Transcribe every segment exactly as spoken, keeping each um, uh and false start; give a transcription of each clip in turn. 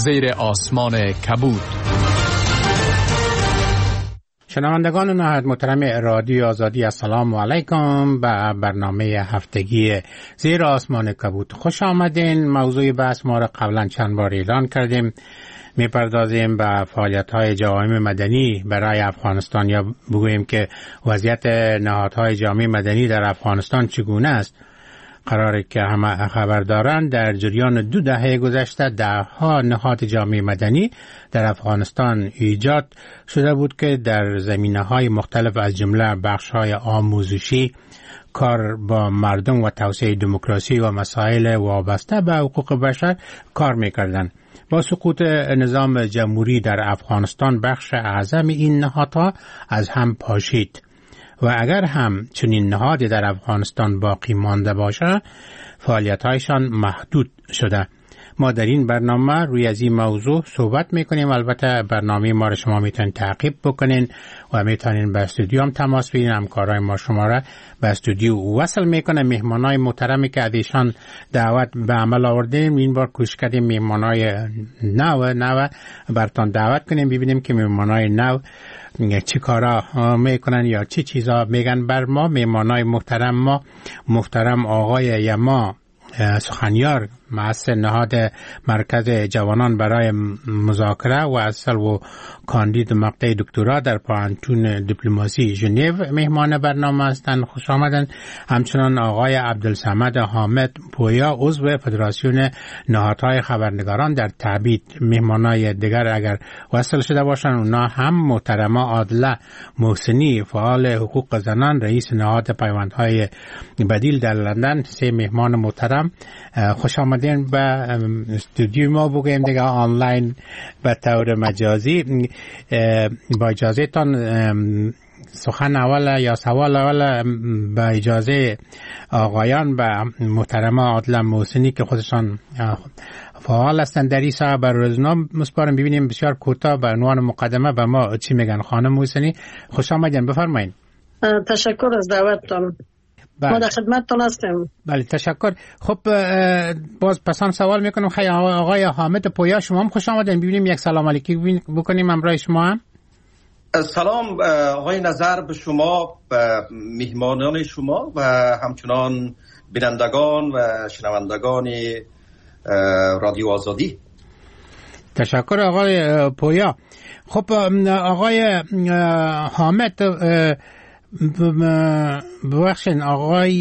زیر آسمان کبود. شنوندگان نهایت محترم رادیو آزادی، السلام علیکم. به برنامه هفتگی زیر آسمان کبود خوش آمدین. موضوع بحث ما را قبلا چند بار اعلان کردیم. میپردازیم به فعالیت‌های جامعه مدنی برای افغانستان، یا بگوییم که وضعیت نهادهای جامعه مدنی در افغانستان چگونه است. قراره که همه خبر دارند در جریان دو دهه گذشته دهها نهاد جامعه مدنی در افغانستان ایجاد شده بود که در زمینه‌های مختلف از جمله بخش‌های آموزشی، کار با مردم و توسعه دموکراسی و مسائل وابسته به حقوق بشر کار می‌کردند. با سقوط نظام جمهوری در افغانستان بخش اعظم این نهادها از هم پاشید و اگر هم چنین نهادی در افغانستان باقی مانده باشه، فعالیت‌هایشان محدود شده. ما در این برنامه روی از این موضوع صحبت میکنیم. البته برنامه ما را شما میتونید تعقیب بکنین و میتونین به استودیو هم تماس بگیرین. همکارای ما شما را به استودیو وصل میکنه. مهمانای محترمی که از ایشان دعوت به عمل آوردیم، این بار کوشش کردیم مهمانای نو نو برتان دعوت کنیم، ببینیم که مهمانای نو چی کارا میکنن یا چی چیزا میگن بر ما. مهمانای محترم ما محترم آقای یما سخنیار، مؤسس نهاد مرکز جوانان برای مذاکره و اصل و کاندید مقطع دکترا در پانتون دیپلماسی ژنو مهمان برنامه هستند. خوش آمدن. همچنان آقای عبدالصمد حامد پویا، عضو فدراسیون نهادهای خبرنگاران در تعبید. مهمانای دیگر اگر وصل شده باشن اونا هم محترمه عادله محسنی، فعال حقوق زنان، رئیس نهاد پیوندهای بدیل در لندن. سه مهمان محترم خوش آمدین به استودیو ما. بگویم دیگه آنلاین به طور مجازی. با اجازه تان سخن اول یا سوال اول به اجازه آقایان به محترمه عادله محسنی که خودشان فعال هستند در این ساحه بر روزنامه مسپارم. ببینیم بسیار کوتاه به عنوان مقدمه به ما چی میگن. خانم محسنی خوش آمدین، بفرمایید. تشکر از دعوتتان. ما در خدمتتون هستیم. بله تشکر. خب باز پسان سوال میکنم. خیلی آقای حامد پویا شما هم خوش آمدین. ببینیم یک سلام علیکی بکنیم همراه شما هم. سلام آقای نظر به شما، به مهمانان شما و همچنان بینندگان و شنوندگان رادیو آزادی. تشکر آقای پویا. خب آقای حامد ببخشین، آقای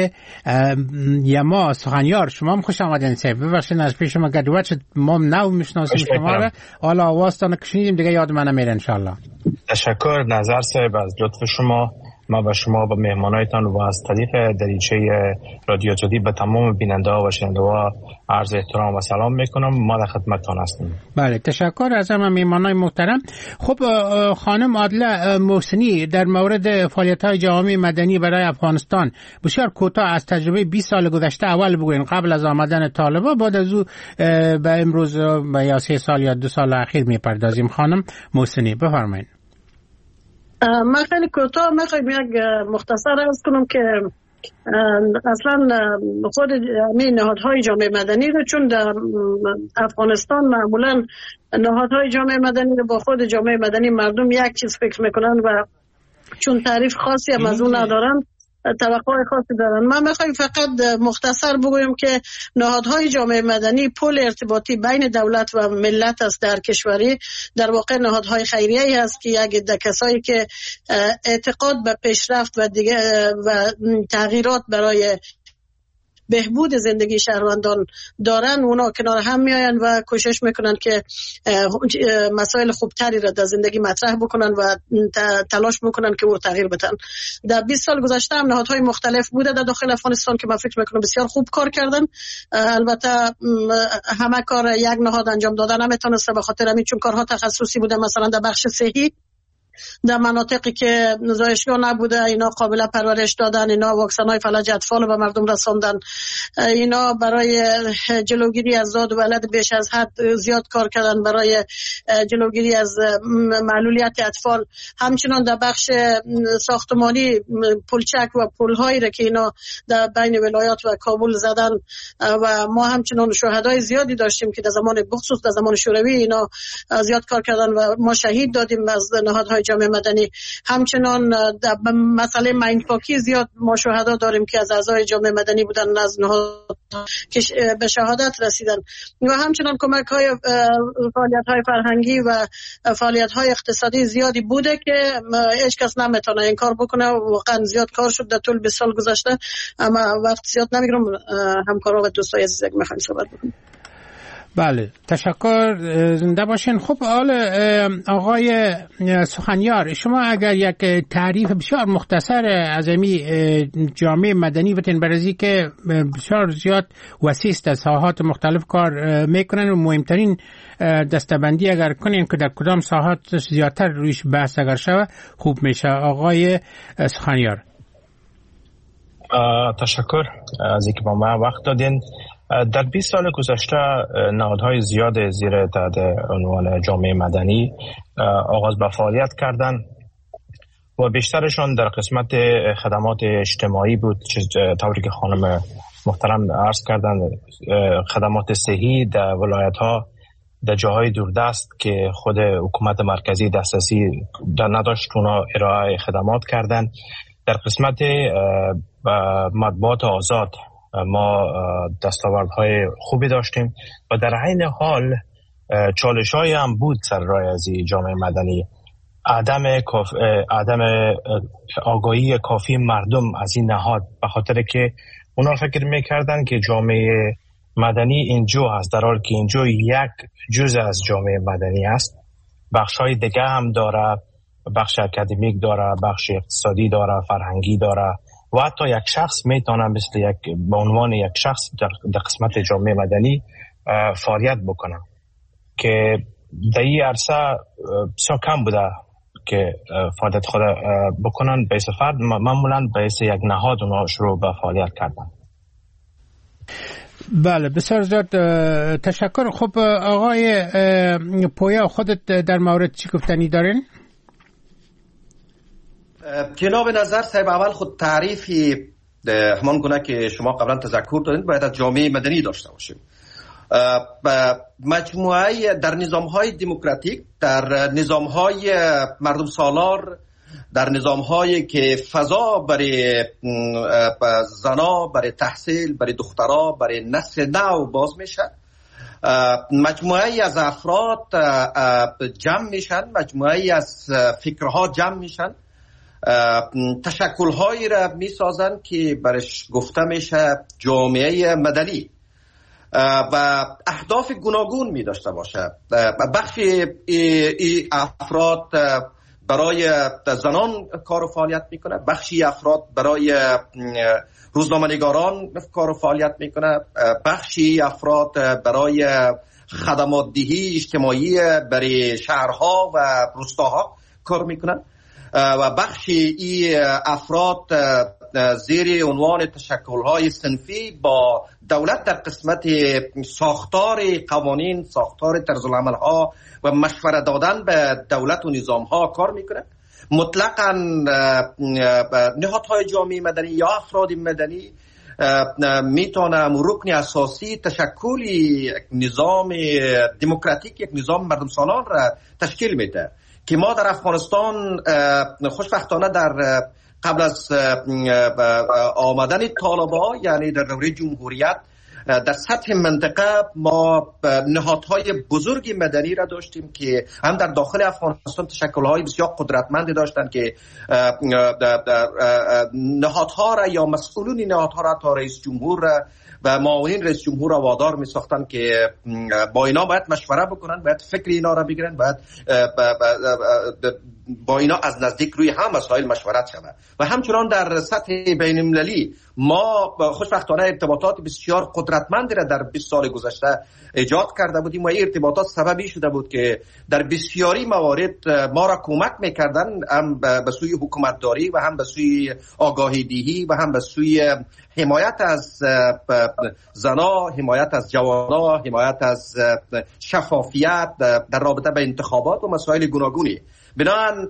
یما سخنیار شما هم خوش آمدین. سه ببخشین از پیش شما گدوت شد، ما نو میشناسیم شما را، حالا آوازتان کشیدیم دیگه یاد من نمیره انشالله. تشکر نظر صاحب از لطف شما. ما به شما و مهمانایتان و از طریق دریچه رادیو آزادی به تمام بیننده ها و شنونده ها عرض احترام و سلام میکنم. ما در خدمتتان هستیم. بله تشکر از همه مهمانای محترم. خب خانم عادله محسنی، در مورد فعالیت‌های جامعه مدنی برای افغانستان بسیار کوتاه از تجربه بیست سال گذشته اول بگوین، قبل از آمدن طالبان، بعد از او به امروز به یا سه سال یا دو سال اخیر میپردازیم. خانم محسنی بفرمایید. من خیلی کوتاه میخوایم یک مختصر عرض کنم که اصلا خود همین نهادهای جامعه مدنی رو، چون در افغانستان معمولا نهادهای جامعه مدنی رو با خود جامعه مدنی مردم یک چیز فکر میکنن و چون تعریف خاصی هم از اون ندارن، توقع خاصی دارن. من میخوایم فقط مختصر بگویم که نهادهای جامعه مدنی پل ارتباطی بین دولت و ملت است در کشوری. در واقع نهادهای خیریه‌ای هست که یک عده کسایی که اعتقاد به پیشرفت و دیگه و تغییرات برای بهبود زندگی شهروندان دارن، اونا کنار هم میآیند و کوشش میکنن که مسائل خوبتری را در زندگی مطرح بکنن و تلاش بکنن که او تغییر بدن. در بیست سال گذشته هم نهادهای مختلف بوده در داخل افغانستان که من فکر میکنم بسیار خوب کار کردن. البته همه کار یک نهاد انجام دادن نمیتونسته، به خاطر همین چون کارها تخصصی بوده. مثلا در بخش صحی در مناطقی که زایشگاه نبوده اینا قابل پرورش دادن، اینا واکسن های فلج اطفال به مردم رساندن، اینا برای جلوگیری از داد و ولد بیش از حد زیاد کار کردن، برای جلوگیری از معلولیت اطفال. همچنان در بخش ساختمانی پلچک و پل‌هایی را که اینا در بین ولایات و کابل زدن و ما همچنان شهدای زیادی داشتیم که در زمان بخصوص در زمان شوروی اینا زیاد کار کردن و ما شهید دادیم از نهادهای جامعه مدنی. همچنان در مسئله مایندپاکی زیاد ما شهدا داریم که از اعضای جامعه مدنی بودن، از نهاد که به شهادت رسیدن. و همچنان کمک های فعالیت های فرهنگی و فعالیت های اقتصادی زیادی بوده که هیچ کس نمیتونه این کار بکنه. واقعا زیاد کار شد در طول بیست سال گذشته، اما وقت زیاد نمیگیرم. همکارا و دوستای عزیز که میخوایم صحبت بکنیم. بله، تشکر، زنده باشین. خب حالا آقای سخنیار، شما اگر یک تعریف بسیار مختصر از امی جامعه مدنی بتین برازی که بسیار زیاد وسیع است، از ساحات مختلف کار میکنن و مهمترین دستبندی اگر کنین که در کدام ساحات زیادتر رویش بحث اگر شود خوب میشه. آقای سخنیار. تشکر از اینکه با ما وقت دادین. در بیست سال گذشته نهادهای زیاد زیر تحت عنوان جامعه مدنی آغاز به فعالیت کردند و بیشترشان در قسمت خدمات اجتماعی بود، طوری که خانم محترم عرض کردند. خدمات صحی در ولایت‌ها، در جاهای دوردست که خود حکومت مرکزی دسترسی در نداشت، اونا ارائه خدمات کردند. در قسمت مطبوعات آزاد ما دستاوردهای خوبی داشتیم و در عین حال چالش‌هایی هم بود سر راه از جامعه مدنی. عدم کاف... عدم آگاهی کافی مردم از این نهاد، به خاطر که اونا فکر میکردن که جامعه مدنی اینجا هست، در حالی که اینجا یک جزء از جامعه مدنی است. بخش‌های دیگه هم داره، بخش اکادمیک داره، بخش اقتصادی داره، فرهنگی داره و حتی یک شخص میتونه مثل یک به عنوان یک شخص در, در قسمت جامعه مدنی فعالیت بکنه که در این عرصه بسیار کم بوده که فعالیت خود بکنن. به حیث فرد معمولا به حیث یک نهاد اونا شروع به فعالیت کردن. بله، بسیار زیاد تشکر. خب آقای پویا، خودت در مورد چی گفتنی دارین؟ جناب نظر صاحب، اول خود تعریفی همان گونه که شما قبلا تذکر دادید باید از جامعه مدنی داشته باشیم. مجموعه در نظام‌های دموکراتیک، در نظام‌های مردم سالار، در نظام‌هایی که فضا برای زنا، برای تحصیل، برای دخترها، برای نسل نو باز میشه، مجموعه از افراد جمع میشن، مجموعه از فکرها جمع میشن، تشکل‌هایی را میسازن که برش گفته میشه جامعه مدنی و اهداف گوناگون می داشته باشه. بخشی ای افراد برای زنان کار و فعالیت میکنه، بخشی افراد برای روزنامه‌نگاران کار و فعالیت میکنه، بخشی افراد برای خدمات دهی اجتماعی برای شهرها و روستاها کار میکنن و بخشی ای افراد زیر عنوان تشکل‌های صنفی با دولت در قسمت ساختار قوانین، ساختار طرزالعمل‌ها و مشوره دادن به دولت و نظام‌ها کار میکنه. مطلقاً نهادهای جامعه مدنی یا افراد مدنی میتونه رکن اساسی تشکل یک نظام دموکراتیک، یک نظام مردم سالار را تشکیل میده که ما در افغانستان خوشبختانه در قبل از آمدن طالبا، یعنی در دوره جمهوریت، در سطح منطقه ما نهادهای بزرگ مدنی را داشتیم که هم در داخل افغانستان تشکل‌های بسیار قدرتمندی داشتند که نهادها را یا مسئولین نهادها را تا رئیس جمهور را و معاونین رئیس جمهور را وادار می ساختن که با اینا باید مشوره بکنن، باید فکر اینا را بگیرن، باید با اینا از نزدیک روی هم مسائل مشورت شود. و همچنان در سطح بین المللی ما خوشبختانه ارتباطات بسیار قدرتمندی را در بیست سال گذشته ایجاد کرده بودیم و این ارتباطات سببی شده بود که در بسیاری موارد ما را کمک میکردن، هم به سوی حکومتداری و هم به سوی آگاهی دهی و هم به سوی حمایت از زنا، حمایت از جوانا، حمایت از شفافیت در رابطه به انتخابات و مسائل گوناگونی. بنابراین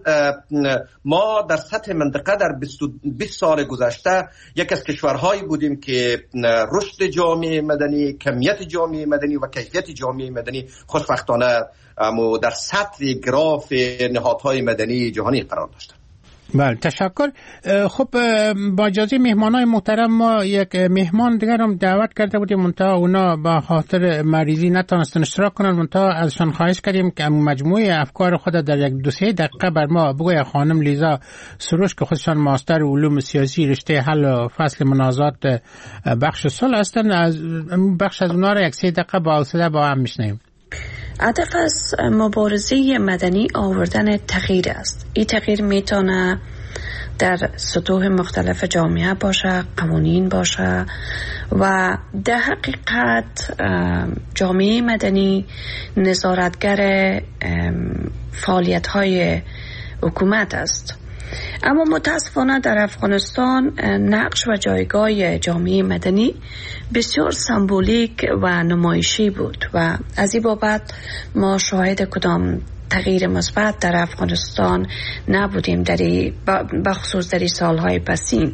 ما در سطح منطقه در بیست سال گذشته یک از کشورهایی بودیم که رشد جامعه مدنی، کمیت جامعه مدنی و کیفیت جامعه مدنی خوشبختانه در سطح گراف نهادهای مدنی جهانی قرار داشتند. بله، تشکر. خب با اجازه مهمانای محترم، ما یک مهمان دیگر هم دعوت کرده بودیم، منتها اونا با خاطر مریضی نتونستن اشتراک کنن، منتها ازشان خواهش کردیم که مجموعه افکار خود در یک دو سه دقیقه بر ما بگوی. خانم لیزا سروش که خودشان ماستر علوم سیاسی رشته حل و فصل منازعات بخش صلح هستند، از بخش از اونا را یک سه دقیقه با حوصله با هم میشنویم. هدف از مبارزه مدنی آوردن تغییر است. این تغییر میتونه در سطوح مختلف جامعه باشه، قوانین باشه و در حقیقت جامعه مدنی نظارتگر فعالیت های حکومت است. اما متاسفانه در افغانستان نقش و جایگاه جامعه مدنی بسیار سمبولیک و نمایشی بود و از این بابت ما شاهد کدام تغییر مثبت در افغانستان نبودیم در بخصوص در سالهای پسین،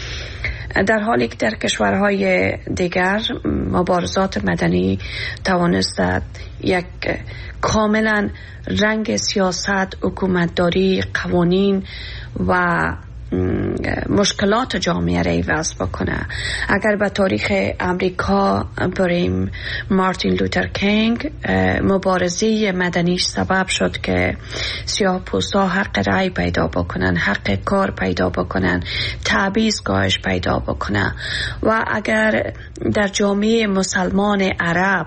در حالی که در کشورهای دیگر مبارزات مدنی توانست یک کاملا رنگ سیاست، حکومتداری، قوانین و مشکلات جامعه را عوض بکنه. اگر به تاریخ امریکا بریم، مارتین لوتر کینگ مبارزه مدنیش سبب شد که سیاه‌پوستا حق رأی پیدا بکنن، حق کار پیدا بکنن، تبعیض‌گاهش پیدا بکنه. و اگر در جامعه مسلمان عرب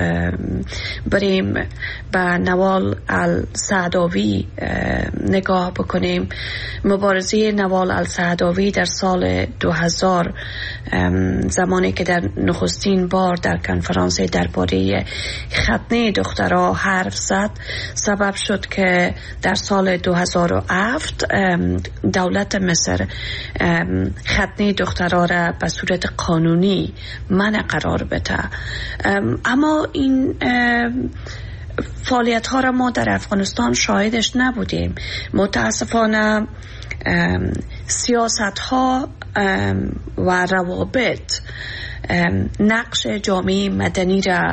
بریم به نوال السعداوی نگاه بکنیم، مبارزه نوال السعداوی در سال دو هزار زمانی که در نخستین بار در کنفرانس درباره ختنه دخترها حرف زد، سبب شد که در سال دو هزار و هفت دولت مصر ختنه دخترها را به صورت قانونی منع قرار بده. اما این فعالیت ها را ما در افغانستان شاهدش نبودیم. متاسفانه سیاست ها و روابط نقش جامعه مدنی را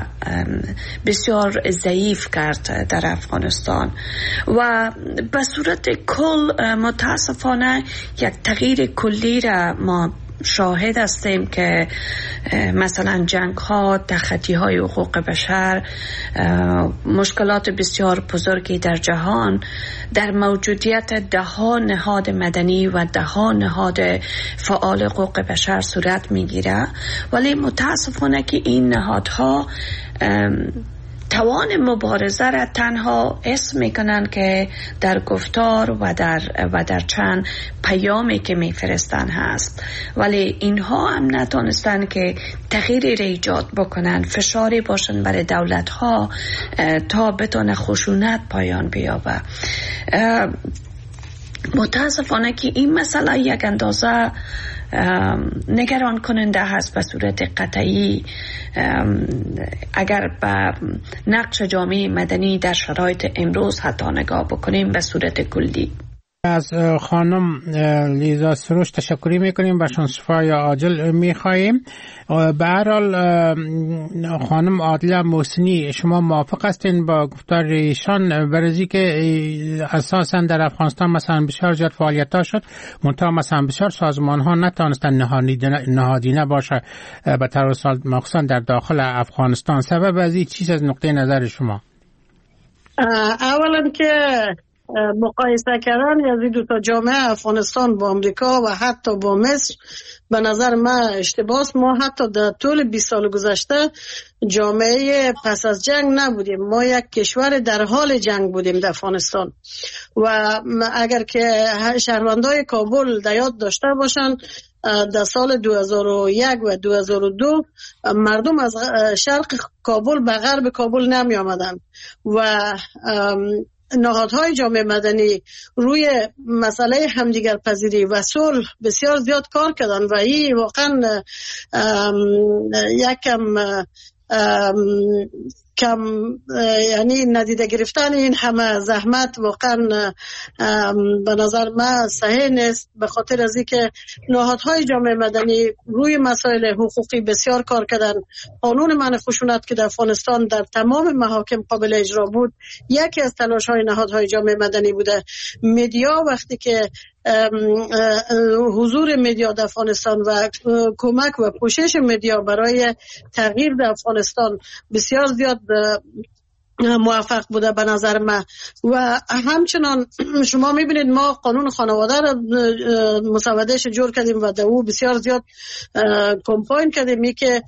بسیار ضعیف کرد در افغانستان و به صورت کل متاسفانه یک تغییر کلی را ما شاهد هستیم که مثلا جنگ ها، تخطی های حقوق بشر، مشکلات بسیار بزرگی در جهان در موجودیت ده ها نهاد مدنی و ده ها نهاد فعال حقوق بشر صورت میگیره، ولی متاسفانه که این نهادها توان مبارزه را تنها اسم میکنن که در گفتار و در و در چند پیامی که میفرستن هست، ولی اینها هم نتونستن که تغییری را ایجاد بکنن، فشاری باشن برای دولت ها تا بتونه خشونت پایان بیابه. متاسفانه که این مسئله یک اندازه نگران کننده هست به صورت قطعی اگر به نقش جامعه مدنی در شرایط امروز حتی نگاه بکنیم به صورت کلی. از خانم لیزا سروش تشکری میکنیم، بهشون شفای عاجل میخواییم. به هر حال خانم عادله محسنی، شما موافق هستین با گفتار ایشان برای که اساسا در افغانستان مثلا بسیار زیاد فعالیت ها شد، منتها مثلا بسیار سازمان ها نتونستن نهادینه باشه به طور مخصوصا در داخل افغانستان. سبب از این چیز از نقطه نظر شما؟ اولا که مقایسه کردن از این دو تا جامعه افغانستان با امریکا و حتی با مصر به نظر من اشتباهه. ما حتی در طول بیست سال گذشته جامعه پس از جنگ نبودیم، ما یک کشور در حال جنگ بودیم در افغانستان. و اگر که شهروندای کابل در یاد داشته باشن، در سال دو هزار و یک و دو هزار و دو مردم از شرق کابل به غرب کابل نمی آمدن و نهادهای جامعه مدنی روی مسئله همدیگر پذیری و صلح بسیار زیاد کار کردن و این واقعا یکم کم یعنی ندیده گرفتن این همه زحمت واقعا به نظر من صحیح نیست، به خاطر از اینکه نهادهای جامعه مدنی روی مسائل حقوقی بسیار کار کردن. قانون منع خشونت که در افغانستان در تمام محاکم قابل اجرا بود یکی از تلاش‌های نهادهای جامعه مدنی بوده. مدیا وقتی که حضور مدیا در افغانستان و کمک و پوشش مدیا برای تغییر در افغانستان بسیار زیاد موفق بوده به نظر من. و همچنان شما میبینید ما قانون خانواده را مسودهش جور کردیم و در او بسیار زیاد کمپاین کردیم ای که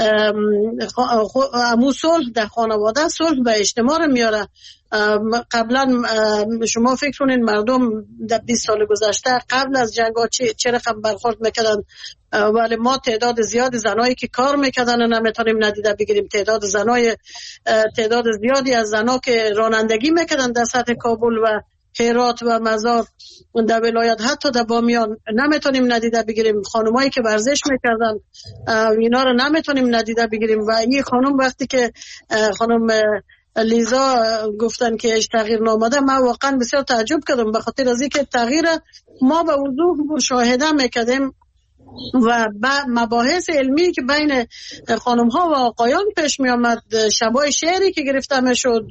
امو صلح در خانواده صلح و اجتماع را میاره. قبلا شما فکر کنین مردم در بیست سال گذشته قبل از جنگ ها چه, چه رقم برخورد میکردن، ولی ما تعداد زیادی زنایی که کار میکردن نمیتونیم ندیده بگیریم. تعداد زنای تعداد زیادی از زنا که رانندگی میکردن در سطح کابل و هرات و مزار در ولایت حتی در بامیان نمیتونیم ندیده بگیریم. خانمایی که ورزش میکردن اینا رو نمیتونیم ندیده بگیریم. و این خانم وقتی که خانم لیزا گفتن که اش تغییر نامده، من واقعا بسیار تعجب کردم، به خاطر از اینکه تغییر ما به وضوح مشاهده میکردیم و مباحث علمی که بین خانم ها و آقایان پیش می آمد، شبای شعری که گرفته می شد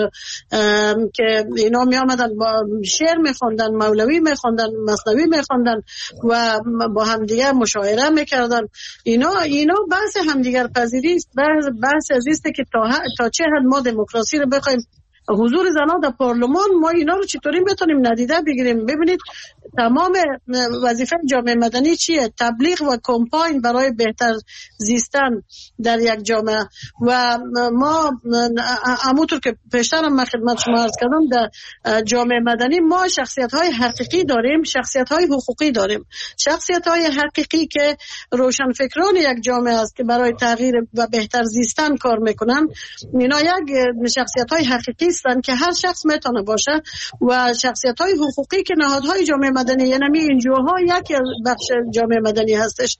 که اینا می آمدن با شعر می خوندن، مولوی می خوندن، مثنوی می خوندن و با همدیگر مشاعره می کردن. اینا اینا بحث همدیگر پذیری است، بحث از است که تا, تا چه حد ما دموکراسی رو بخوایم حضور زنان در پارلمان ما اینا رو چطوری بتونیم ندیده بگیریم؟ ببینید تمام وظیفه جامعه مدنی چیه؟ تبلیغ و کمپاین برای بهتر زیستن در یک جامعه. و ما همونطور که پیشترم من خدمت شما عرض کردم در جامعه مدنی ما شخصیت های حقیقی داریم، شخصیت های حقوقی داریم. شخصیت های حقیقی که روشنفکران یک جامعه است که برای تغییر و بهتر زیستن کار میکنن، اینا یک شخصیت های حقیقی هستن که هر شخص میتونه باشه. و شخصیت های حقوقی که نهادهای جامعه مدنی، یعنی اینجوها یک بخش جامعه مدنی هستش.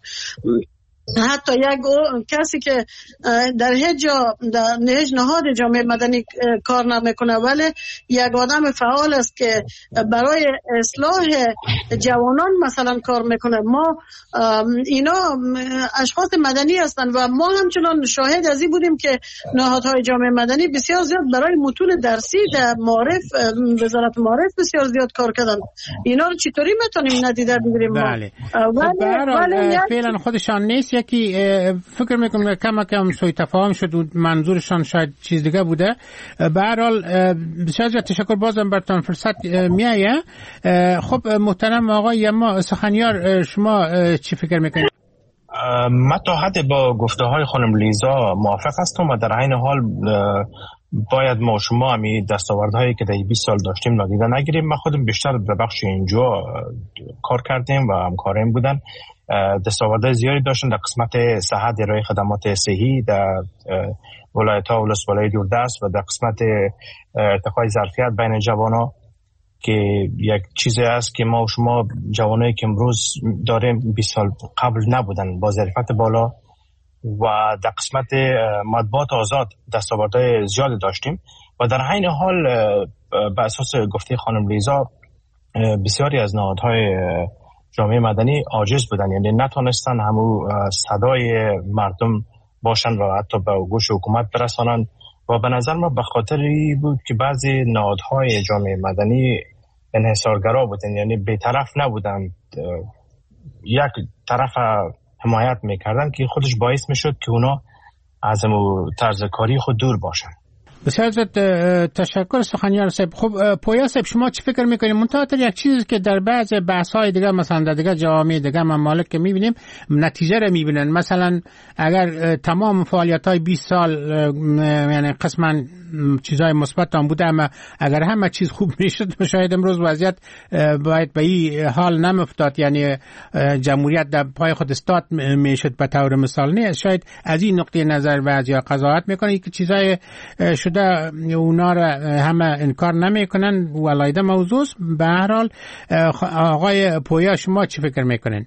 حتی یک کسی که در هیچ جا در هیچ نهاد جامعه مدنی کار نمیکنه ولی یک آدم فعال است که برای اصلاح جوانان مثلا کار میکنه، ما اینا اشخاص مدنی هستند و ما همچنان شاهد از این بودیم که نهادهای جامعه مدنی بسیار زیاد برای متون درسی در معارف، وزارت معارف بسیار زیاد کار کردن. اینا رو چطوری میتونیم ندیده بگیریم؟ بله. ولی فعلا خودشان نیست، یکی فکر میکنم کم کم سوء تفاهم شد و منظورشان شاید چیز دیگه بوده. به هر حال بسیار زیاد تشکر، بازم براتون فرصت میایه. خب محترم آقای ما سخنیار، شما چی فکر میکنید؟ من تا حد با گفته های خانم لیزا موافق هستم و در عین حال باید ما شما همی دستاوردهایی که در بیست سال داشتیم نادیده نگیریم. من خودم بیشتر در بخش اینجا کار کردیم و همکاریم بودن. دستاوردهای زیادی داشتن در قسمت صحت ارائه خدمات صحی در ولایت‌ها و ولسوالی دوردست و در قسمت ارتقای ظرفیت بین جوانان که یک چیزی است که ما و شما جوانایی که امروز داریم بیست سال قبل نبودن با ظرفیت بالا. و در قسمت مطبوعات آزاد دستاوردهای زیادی داشتیم و در عین حال به اساس گفته خانم لیزا بسیاری از نهادهای جامعه مدنی عاجز بودن، یعنی نتونستن همون صدای مردم باشن و حتی به گوش حکومت برسانن. و به نظر ما به خاطری بود که بعضی نهادهای جامعه مدنی انحصارگرا بودن، یعنی بی‌طرف نبودن، یک طرف حمایت میکردن که خودش باعث میشد که اونا از طرز کاری خود دور باشن. بسیار زیاد تشکر سخنیار صاحب. خب پویا صاحب، شما چی فکر میکنید؟ منتها یک چیزی که در بعض بحث‌های دیگه مثلا در دیگه جوامع دیگه ممالک که میبینیم نتیجه رو میبینن. مثلا اگر تمام فعالیت‌های بیست سال یعنی قسما چیزهای مثبت هم بوده، اما اگر همه چیز خوب میشد شاید امروز وضعیت باید به این حال نمیفتاد، یعنی جمهوریت در پای خود استاد میشد به طور مثال. نه شاید از این نقطه نظر بعضیا قضاوت میکنن که چیزای شده اونا را همه انکار نمیکنن و علیده موضوع. به هر حال آقای پویا شما چی فکر میکنین؟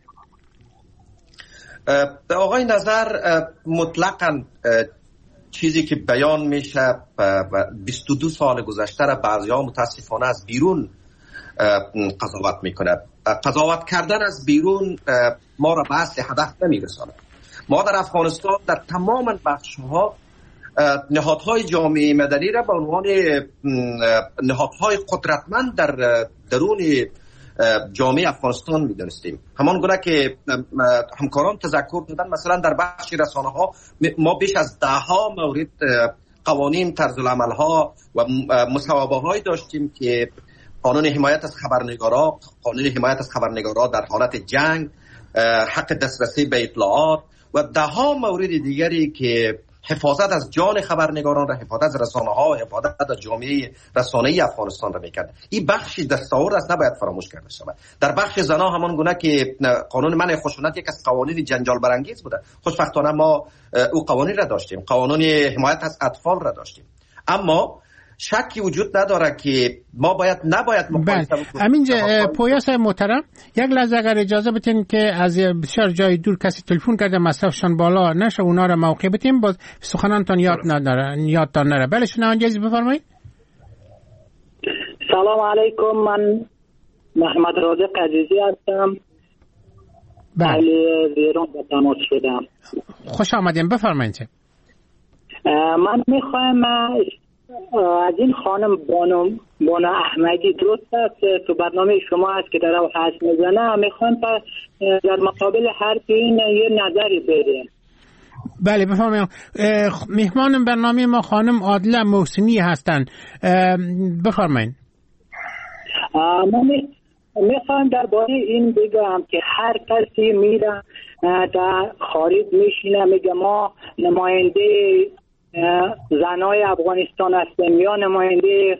آقای نظر مطلقاً چیزی که بیان میشه بیست و دو سال گذشته را بعضی‌ها متاسفانه از بیرون قضاوت میکنه. قضاوت کردن از بیرون ما را به اصل هدف نمیرساند. ما در افغانستان در تمام بخش‌ها نهادهای جامعه مدنی را به عنوان نهادهای قدرتمند در درون جامعه افغانستان می‌دانستیم. همان گونه که همکاران تذکر دادن، مثلا در بخش رسانه ها ما بیش از ده ها مورد قوانین طرز العمل ها و مصوبه هایی داشتیم که قانون حمایت از خبرنگارا، قانون حمایت از خبرنگارا در حالت جنگ، حق دسترسی به اطلاعات و ده ها مورد دیگری که حفاظت از جان خبرنگاران را، حفاظت از رسانه ها، حفاظت از جامعه رسانه‌ای افغانستان را میکرد. این بخشی دستاورد است، نباید فراموش کرده شود. در بخش زنا همان گونه که قانون منع خشونت یک از قوانین جنجال برانگیز بوده، خوشبختانه ما او قوانین را داشتیم، قانون حمایت از اطفال را داشتیم، اما شکی وجود نداره که ما باید نباید مقایسه بکنیم. همین پویا صاحب محترم، یک لحظه اگر اجازه بدین که از بسیار جای دور کسی تلفن کرده مصرفشان بالا نشه، اونا را موقع بدیم، باز سخنانتان یاد نداره یادتان نره. بله شنونده عزیز بفرمایید. سلام علیکم، من محمد رازق عزیزی هستم. بله ویران به تماس شدم. خوش آمدین، بفرمایید. من میخوایم از این خانم بانو بانو احمدی، درست است تو برنامه شما هست که در حرف میزنه، میخوام در مقابل حرف این یه نظری بدیم. بله بفرمایید. مهمان برنامه ما خانم عادله محسنی هستند، بفرمایید. من میخوام درباره این بگم که هر کسی میره در خارج میشینه میگه ما نماینده زنای افغانستان هستیم یا نماینده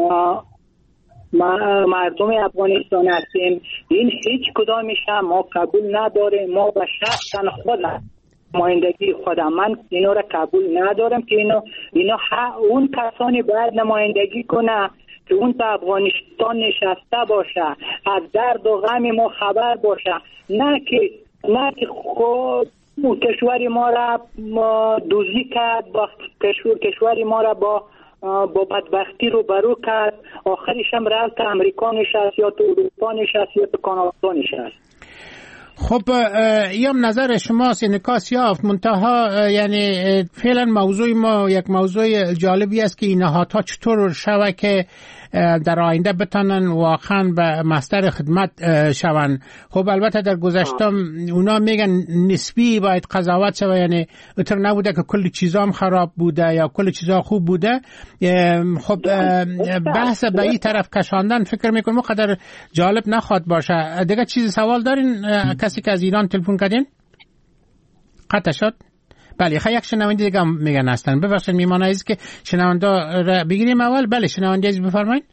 مردم افغانستان هستیم. این هیچ کدامش ما قبول نداریم. ما به شخصا خودم نمایندگی خودم من اینا را قبول ندارم که اینا اینا اون کسانی باید نمایندگی کنه که اون تا افغانستان نشسته باشه، از درد و غم ما خبر باشه، نه که نه که خود کشوری ما را دوزی کرد، با کشور کشوری ما را با با بدبختی رو برو کرد، آخرش هم رفت امریکا نشست یا تو اروپا نشست یا تو کانادا نشست. خب ایم نظر شماست، انعکاس یافت، منتها یعنی فعلا موضوع ما یک موضوع جالبی است که این نهادها چطور شوه که در آینده بتانن واقعا به مصدر خدمت شون. خب البته در گذشته اونا میگن نسبی باید قضاوت شوه، یعنی اتر نبوده که کل چیزا هم خراب بوده یا کل چیزا خوب بوده. خب بحث به این طرف کشاندن فکر میکنم قدر جالب نخواد باشه. دیگه چیزی سوال دارین؟ کسی که از ایران تلفن کردین؟ قطع شد؟ بله خیلی یک شنونده دیگه میگن هستن. ببخشید میمان عزیز که شنونده را بگیریم اول. بله شنونده عزیز بفرمایید.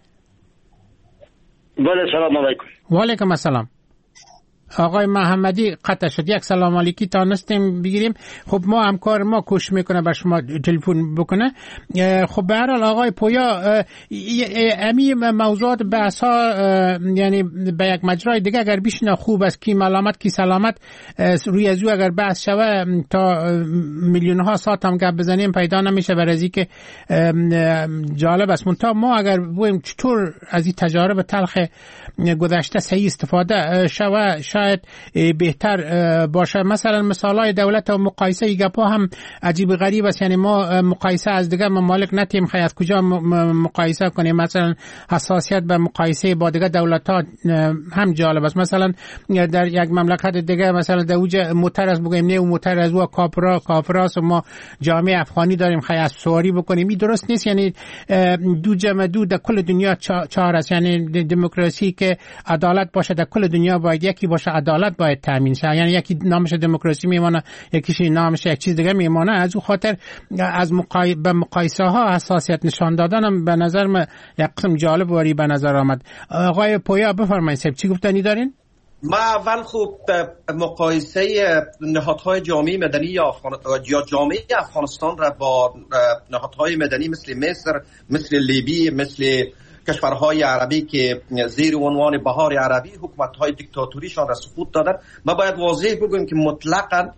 بله سلام علیکم. و علیکم السلام. آقای محمدی قطع شد، یک سلام علیکی تانستیم بگیریم. خب ما همکار ما کوشش میکنه بر شما تلفن بکنه. خب به هر حال آقای پویا، امی موضوعات بحث ها یعنی به یک مجرای دیگه اگر بیشنه خوب است کی ملامت کی سلامت روی از او اگر بحث شوه تا میلیون ها ساعت هم گپ بزنیم پیدا نمیشه، برای که جالب است. منتها ما اگر بگوییم چطور از این تجارب تلخ گذشته صحیح استفاده شوه شاید بهتر باشه. مثلا مثالای دولت و مقایسه ای گپا هم عجیب غریب است، یعنی ما مقایسه از دیگه ممالک نتیم خیلی از کجا مقایسه کنیم. مثلا حساسیت به مقایسه با دیگه دولت ها هم جالب است. مثلا در یک مملکت دیگه مثلا در اوج موتر از بگیم نه موتر از او کاپرا کافراس و ما جامعه افغانی داریم خیلی از سواری بکنیم. این درست نیست، یعنی دو جمع دو در کل دنیا چهار است، یعنی دموکراسی که عدالت باشه در کل دنیا باید یکی باشه. عدالت باید تامین شه. یعنی یکی نامش دموکراسی میمونه، یکیش نامش یک چیز دیگه میمونه. از اون خاطر از مقای... به مقایسه ها حساسیت نشان دادنم به نظر من یک قسم جالب وری به نظر آمد. آقای پویا بفرمایید چی گفتنی دارین؟ ما اول خوب مقایسه نهادهای جامعه مدنی یا, افغان... یا جامعه افغانستان را با نهادهای مدنی مثل مصر، مثل لیبی، مثل کشورهای عربی که زیر عنوان بهار عربی حکومت‌های دیکتاتوریشان را سقوط دادن، ما باید واضح بگوییم که مطلقاً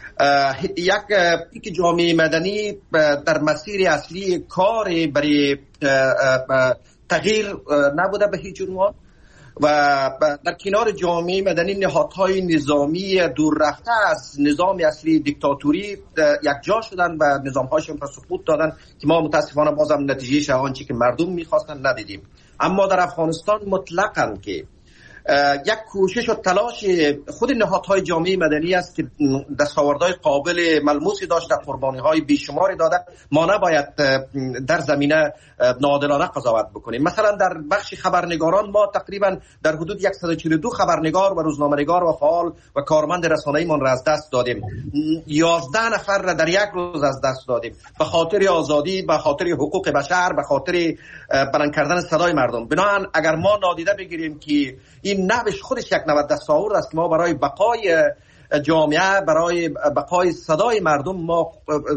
یک جامعه مدنی در مسیر اصلی کار برای تغییر نبوده به هیچ عنوان و در کنار جامعه مدنی نهادهای نظامی دور رفته از نظام اصلی دیکتاتوری یک جا شدن و نظام‌هاشون را سقوط دادن که ما متاسفانه بازم نتیجه آنچه که مردم می‌خواستن ندیدیم. اما در افغانستان مطلقاً که یک کوشش و تلاش خود نهادهای جامعه مدنی است که دستاوردهای قابل ملموسی داشته، قربانی‌های بیشماری داده. ما نباید در زمینه ناعادلانه قضاوت بکنیم. مثلا در بخش خبرنگاران ما تقریبا در حدود صد و چهل و دو خبرنگار و روزنامه‌نگار و فعال و کارمند رسانه‌ایمان را از دست دادیم. یازده نفر را در یک روز از دست دادیم به خاطر آزادی، به خاطر حقوق بشر، به خاطر بلند کردن صدای مردم. بنابراین اگر ما نادیده بگیریم که این نوش خودش یک نوع دستاورد است که ما برای بقای جامعه، برای بقای صدای مردم ما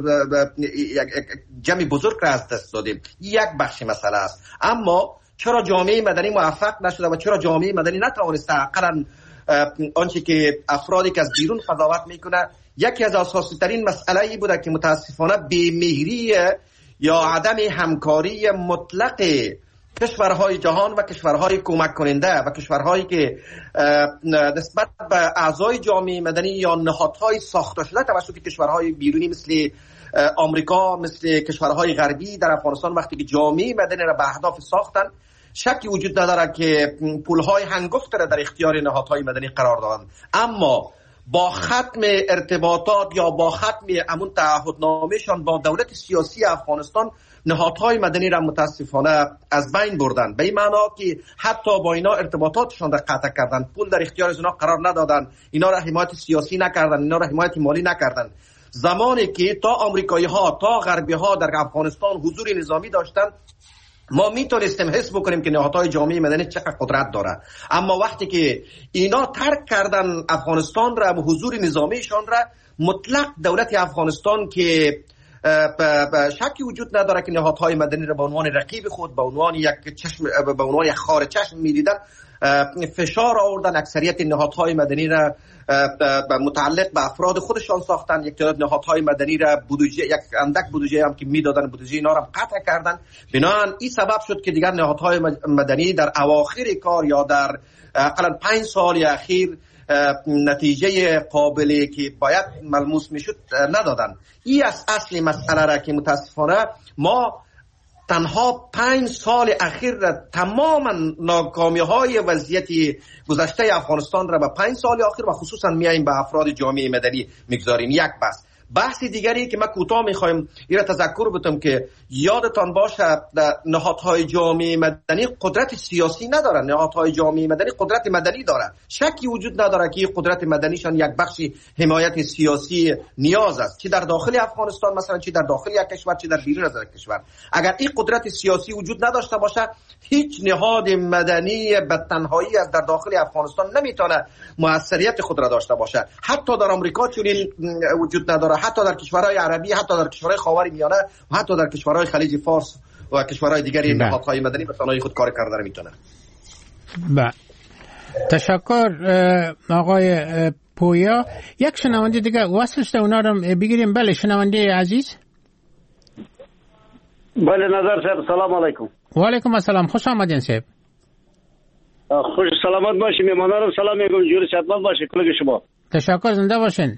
جمع بزرگ را از دست دادیم، یک بخش مسئله است. اما چرا جامعه مدنی موفق نشده و چرا جامعه مدنی نتوانسته حقاً آنچه که افرادی که از بیرون قضاوت میکنه، یکی از اساسی ترین مسئله ای بوده که متاسفانه بی‌مهری یا عدم همکاری مطلق کشورهای جهان و کشورهای کمک کننده و کشورهایی که نسبت به اعضای جامعه مدنی یا نهادهای ساخته شده توسط کشورهای بیرونی مثل آمریکا، مثل کشورهای غربی در افغانستان وقتی که جامعه مدنی را به اهداف ساختن، شکی وجود نداره که پولهای هنگفت را در اختیار نهادهای مدنی قرار دادن. اما با ختم ارتباطات یا با ختم امون تعهدنامه‌شان با دولت سیاسی افغانستان، نهادهای مدنی را متاسفانه از بین بردن، به این معنا که حتی با اینا ارتباطاتشان را قطع کردن، پول در اختیار از اینا قرار ندادن، اینا را حمایت سیاسی نکردن، اینا را حمایت مالی نکردن. زمانی که تا آمریکایی ها تا غربی ها در افغانستان حضور نظامی داشتن، ما میتونستیم حس بکنیم که نهادهای جامعه مدنی چقدر قدرت داره. اما وقتی که اینا ترک کردن افغانستان را و حضور نظامیشان را، مطلق دولت افغانستان که شکی وجود نداره که نهادهای مدنی را به عنوان رقیب خود، به عنوان یک چشم، به عنوان یک خار چشم میدیدن، فشار آوردن. اکثریت نهادهای مدنی را متعلق به افراد خودشان ساختن. یک تعداد نهادهای مدنی را بودجه، یک اندک بودجه هم که میدادن، بودجه اینا را قطع کردن. بنابراین این سبب شد که دیگر نهادهای مدنی در اواخر کار یا در اقلا پنج سال اخیر نتیجه قابلی که باید ملموس میشد ندادن. این از اصل مسئله را که متاسفانه ما تنها پنج سال اخیر را تماما ناکامی های وضعیت گذشته افغانستان را به پنج سال اخیر و خصوصا میاییم به افراد جامعه مدنی میگذاریم. یک بس بحث دیگری که ما کوتاه میخوایم این را تذکر بدم که یادتان باشه نهادهای جامعه مدنی قدرت سیاسی ندارن، نهادهای جامعه مدنی قدرت مدنی دارن. شکی وجود نداره که قدرت مدنیشان یک بخش حمایت سیاسی نیاز است، چه در داخل افغانستان مثلا، چه در داخل یک کشور، چه در بیرون از یک کشور. اگر این قدرت سیاسی وجود نداشته باشه، هیچ نهاد مدنی به تنهایی از در داخل افغانستان نمیتونه موثریت خود را داشته باشه. حتی در آمریکا چنین وجود نداره، حتی در کشورهای عربی، حتی در کشورهای خاورمیانه و حتی در کشورهای خلیج فارس و کشورهای دیگری نهادهای مدنی به تنهایی خود کار کردن میتونه. بله، تشکر آقای پویا. یک شنونده دیگه واسطه اونا رو بگیریم. بله شنونده عزیز. بله نظر صاحب، سلام علیکم. و علیکم السلام، خوش آمدین صاحب. خوش سلامت باشید. میمانانم سلام میگم، جور صحت باشه کلگ شما. تشکر، زنده باشین.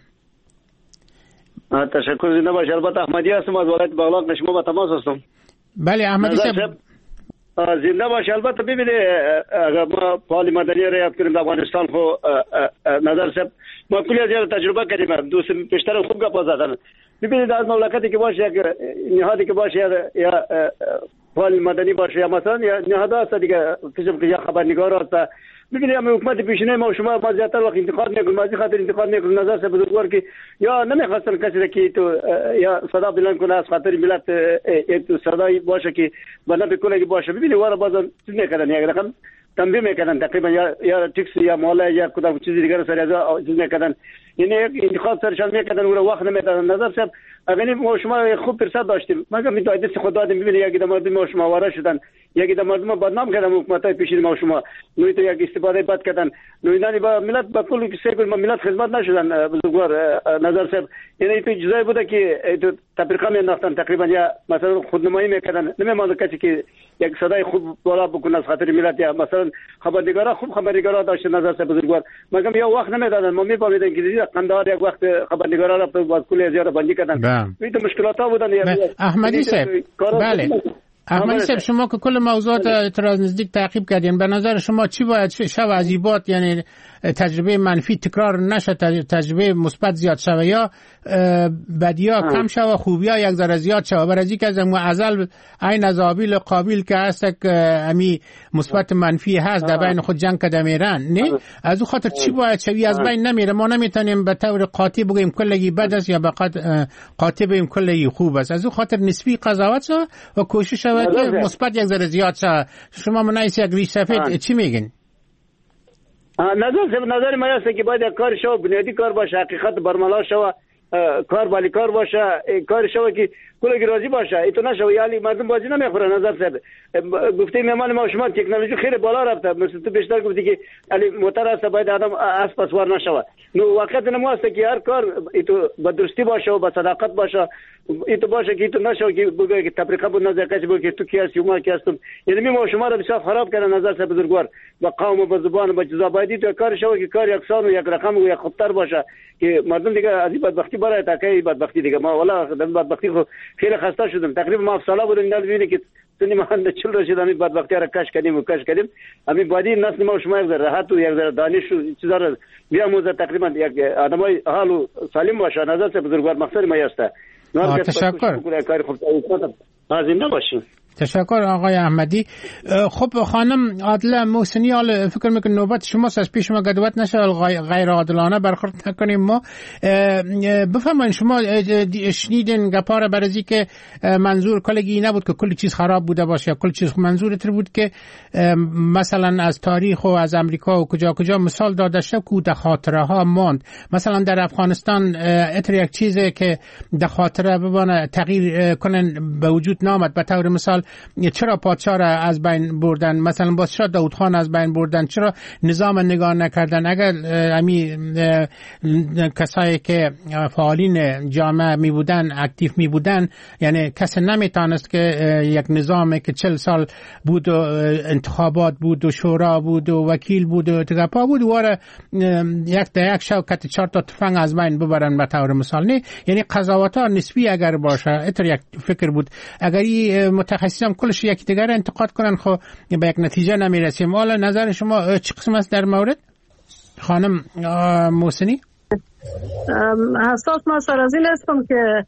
تشکر، زنده باشید. البته احمدی هستم از ولایت بغلان، شما با تماس هستم. بله احمدی صاحب زنده باشید. البته ببینید اگر ما پال مدنی را یاد کنیم در افغانستان، خو نظر صاحب ما کلی از تجربه کردیم، دوست بیشتر خوب گپ زدن. ببینید از مملکتی که باشه، یک نهادی که باشه یا فعال مدنی باشه یا مثلا یا نهاد هست دیگه فیزم که یا خبرنگار هست. ببینید همه حکومت پیشینه ما شما ما زیادتر وقت انتقاد میکنیم، از خاطر انتقاد میکنیم نظر سے بزرگوار که یا نمیخواستن کسی که تو یا صدا بلند کنه از خاطر ملت تو صدایی باشه که بنا به کلی باشه. ببینید وارا بازم چیز میکنن یک رقم تنبیه میکنن تقریبا یا یا تکس یا مالا یا کدام چیزی دیگر سر از چیز میکنن، یعنی انتقاد سرشان میکنن و وقت نمیدن. نظر صاحب اگر ما شما خوب فرصت داشتیم مگر می دادید خود دادیم. ببینید یکی در مردم ما شما وارد شدن، یکی در مردم بدنام کردن حکومتای پیشین ما شما نوی تو یک استفاده بد کردن نویدانی با ملت با کل که سه ما ملت خدمت نشدن بزرگوار نظر صاحب. یعنی تو جزای بوده که تو تفریقا میانداختن تقریبا یا مثلا خودنمایی میکردن. نمیماند کسی که یک صدای خوب بالا بکنه از خاطر ملت یا مثلا خبرنگارا خوب خبرنگارا داشته نظر صاحب بزرگوار مگر یا وقت نمیدادن. ما میفهمیدیم که قندهار یک وقت خبرنگارا را با کل زیاد بندی کردن. این تو مشکلات ها بودن. احمدی صاحب بله احمدی صاحب شما که کل موضوعات اعتراض نزدیک تعقیب کردین، به نظر شما چی باید شو از این بات؟ یعنی تجربه منفی تکرار نشه، تجربه مثبت زیاد شوه یا بدیا کم شوه، خوبیا یک ذره زیاد شوه؟ برای اینکه از ازل عین از آبیل قابیل که هست امی مثبت منفی هست در بین خود جنگ کده میرن نه؟ از او خاطر چی باید شوی از بین نمیره؟ ما نمیتونیم به طور قاطع بگیم کلگی بد است یا به قاطع بگیم کلگی خوب است. از او خاطر نسبی قضاوت شو و کوشش شوه که مثبت یک ذره زیاد شوه. شما منایس یک ریش سفید چی میگین؟ نظر نظر من است که باید کار شو بنیادی کار باشه، حقیقت برملا شو، کار بالی کار باشه، کار شو که کلی راضی باشه. ای تو نشو یعنی مردم بازی نمیخوره. نظر صاحب گفته میمان ما شما تکنولوژی خیلی بالا رفته، مثل تو بیشتر گفتی که علی موتور است باید آدم اسب سوار نشوه. نو واقعیت نمو است که هر کار ای تو با درستی باشه و با صداقت باشه. ای تو باشه که تو نشو که بگه که تفریقه بود نظر کسی بگه تو کی هستی و ما کی هستم. یعنی ما شما را بسیار خراب کردن نظر صاحب بزرگوار با قوم و با زبان و با جزا. باید تو کار شو که کار یکسان و یک رقم و یک خطر باشه که مردم دیگه از این بدبختی برای تاکای بدبختی دیگه. ما والا بدبختی خو خیلی خسته شدم. تقریبا ما سالا بودیم دل ببینید که تونی ما چل رسید همین بدبختی را کش کردیم و کش کردیم. همین بعدی نسل ما شما یک ذره راحت و یک ذره دانش و چیزا را بیاموزه. تقریبا یک آدمای حال و سالم باشه. نظر صاحب بزرگوار مقصد ما است. تشکر. زنده باشین. تشکر آقای احمدی. خب خانم عادله محسنی، حال فکر میکنم نوبت شماست، از پیش ما قدوت نشه غیر عادلانه برخورد نکنیم. ما بفهمین شما شنیدین گپار برزی که منظور کلگی نبود که کلی چیز خراب بوده باشه یا کلی چیز منظور تر بود که مثلا از تاریخ و از امریکا و کجا کجا مثال داده شد که در خاطره ها ماند. مثلا در افغانستان اتر یک چیزی که در خاطره ببانه تغییر کنن به وجود نامد. به طور مثال چرا پادشاه را از بین بردن؟ مثلا بادشاه داود خان از بین بردن، چرا نظام نگاه نکردن؟ اگر امی کسایی که فعالین جامعه می بودن اکتیو می بودن، یعنی کسی نمیتونست که یک نظامی که چل سال بود و انتخابات بود و شورا بود و وکیل بود و تگپا بود واره یک تا یک شوکت چهار تا تفنگ از بین ببرن به طور مثال. نه یعنی قضاوت ها نسبی اگر باشه اتر یک فکر بود. اگر متخصص هم کلش یک دیگر انتقاد کنن خب به یک نتیجه نمیرسیم. حالا نظر شما چه قسم است در مورد خانم محسنی؟ حساس ما سر از این هستم که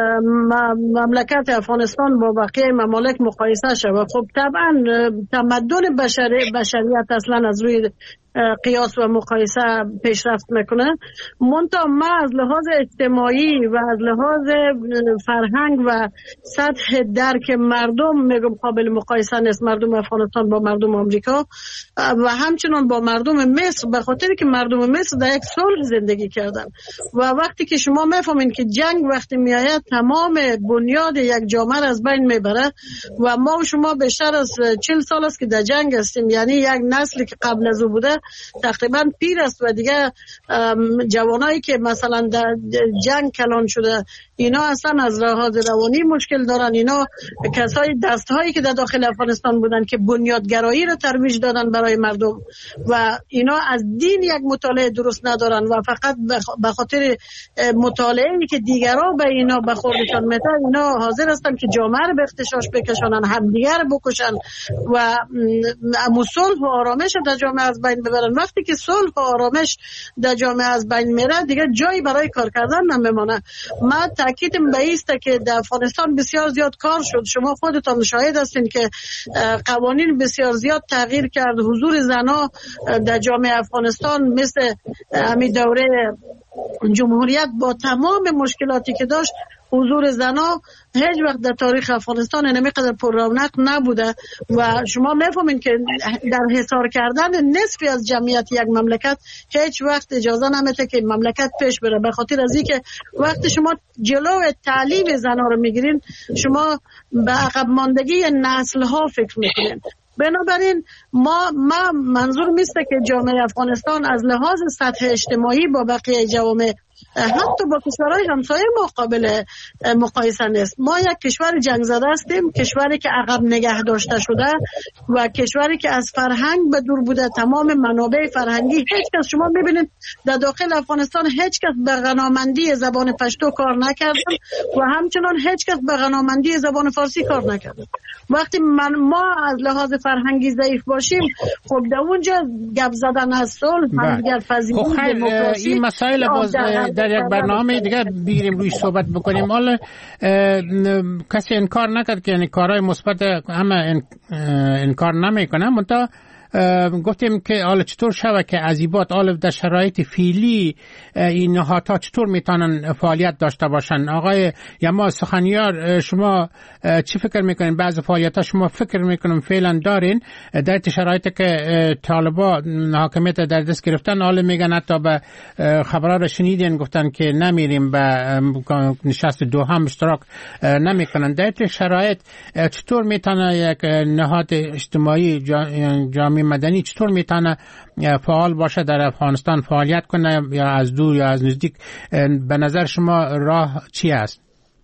مملکت افغانستان با بقیه ممالک مقایسه شود. خب طبعا تمدن بشری بشریت اصلا از روی قیاس و مقایسه پیشرفت میکنه. منتها ما از لحاظ اجتماعی و از لحاظ فرهنگ و سطح درک مردم میگم قابل مقایسه نیست مردم افغانستان با مردم آمریکا و همچنان با مردم مصر، به خاطر که مردم مصر در یک صلح زندگی کردن و وقتی که شما میفهمین که جنگ وقتی میآید تمام بنیاد یک جامعه از بین میبره و ما و شما بیشتر از چهل سال است که در جنگ هستیم، یعنی یک نسلی که قبل از او بوده تقریبا پیر است و دیگه جوانایی که مثلا در جنگ کلان شده اینا اصلا از لحاظ روانی مشکل دارن. اینا کسای دستهایی که در داخل افغانستان بودن که بنیادگرایی رو ترویج دادن برای مردم و اینا از دین یک مطالعه درست ندارن و فقط به خاطر مطالعه‌ای که دیگران به اینا به خوردشان میده اینا حاضر هستن که جامعه رو به اختشاش بکشونن، همدیگر بکشن و صلح و آرامش در جامعه از بین ببرن. وقتی که صلح و آرامش در جامعه از بین میره دیگه جایی برای کار کردن نمیمونه. ما تاکیدم به ایست که در افغانستان بسیار زیاد کار شد. شما خودتان شاهد هستین که قوانین بسیار زیاد تغییر کرد. حضور زنها در جامعه افغانستان مثل همین دوره جمهوریت با تمام مشکلاتی که داشت، حضور زنها هیچ وقت در تاریخ افغانستان اینقدر پر رونق نبوده و شما میفهمین که در حصار کردن نصفی از جمعیت یک مملکت هیچ وقت اجازه نمیده که مملکت پیش بره، به خاطر از اینکه وقتی شما جلو تعلیم زنها رو میگیرین شما به عقب ماندگی نسل ها فکر میکنین. بنابراین ما ما منظور میسته که جامعه افغانستان از لحاظ سطح اجتماعی با بقیه جوامع حتی با کشورهای همسایه ما قابل مقایسه نیست. ما یک کشور جنگ زده هستیم، کشوری که عقب نگه داشته شده و کشوری که از فرهنگ به دور بوده. تمام منابع فرهنگی هیچ کس، شما میبینید در داخل افغانستان هیچ کس به غنامندی زبان پشتو کار نکرده و همچنان هیچ کس به غنامندی زبان فارسی کار نکرده. وقتی من ما از لحاظ فرهنگی ضعیف باشیم، خب در اونجا گپ زدن از صلح، همدیگر پذیری، دموکراسی، این مسائل باز در یک برنامه دیگه بگیریم روی صحبت بکنیم. حالا کسی انکار نکرد که کارهای مثبت همه انکار نمیکنه، منتها گفتیم که حالا چطور شوه که عزیبات حالا در شرایط فعلی این نهادها چطور میتونن فعالیت داشته باشن. آقای یما سخنیار، شما چی فکر میکنین؟ بعض فعالیت ها شما فکر میکنم فعلا دارین در شرایطی که طالبان حاکمیت در دست گرفتن، حالا میگن حتی به خبرها رو شنیدین گفتن که نمیریم به نشست دوهم اشتراک نمیکنن. در شرایط چطور میتونه یک نهاد اجتماعی جامعه مدنی چطور میتونه فعال باشه در افغانستان، فعالیت کنه یا از دور یا از نزدیک؟ به نظر شما راه چی است؟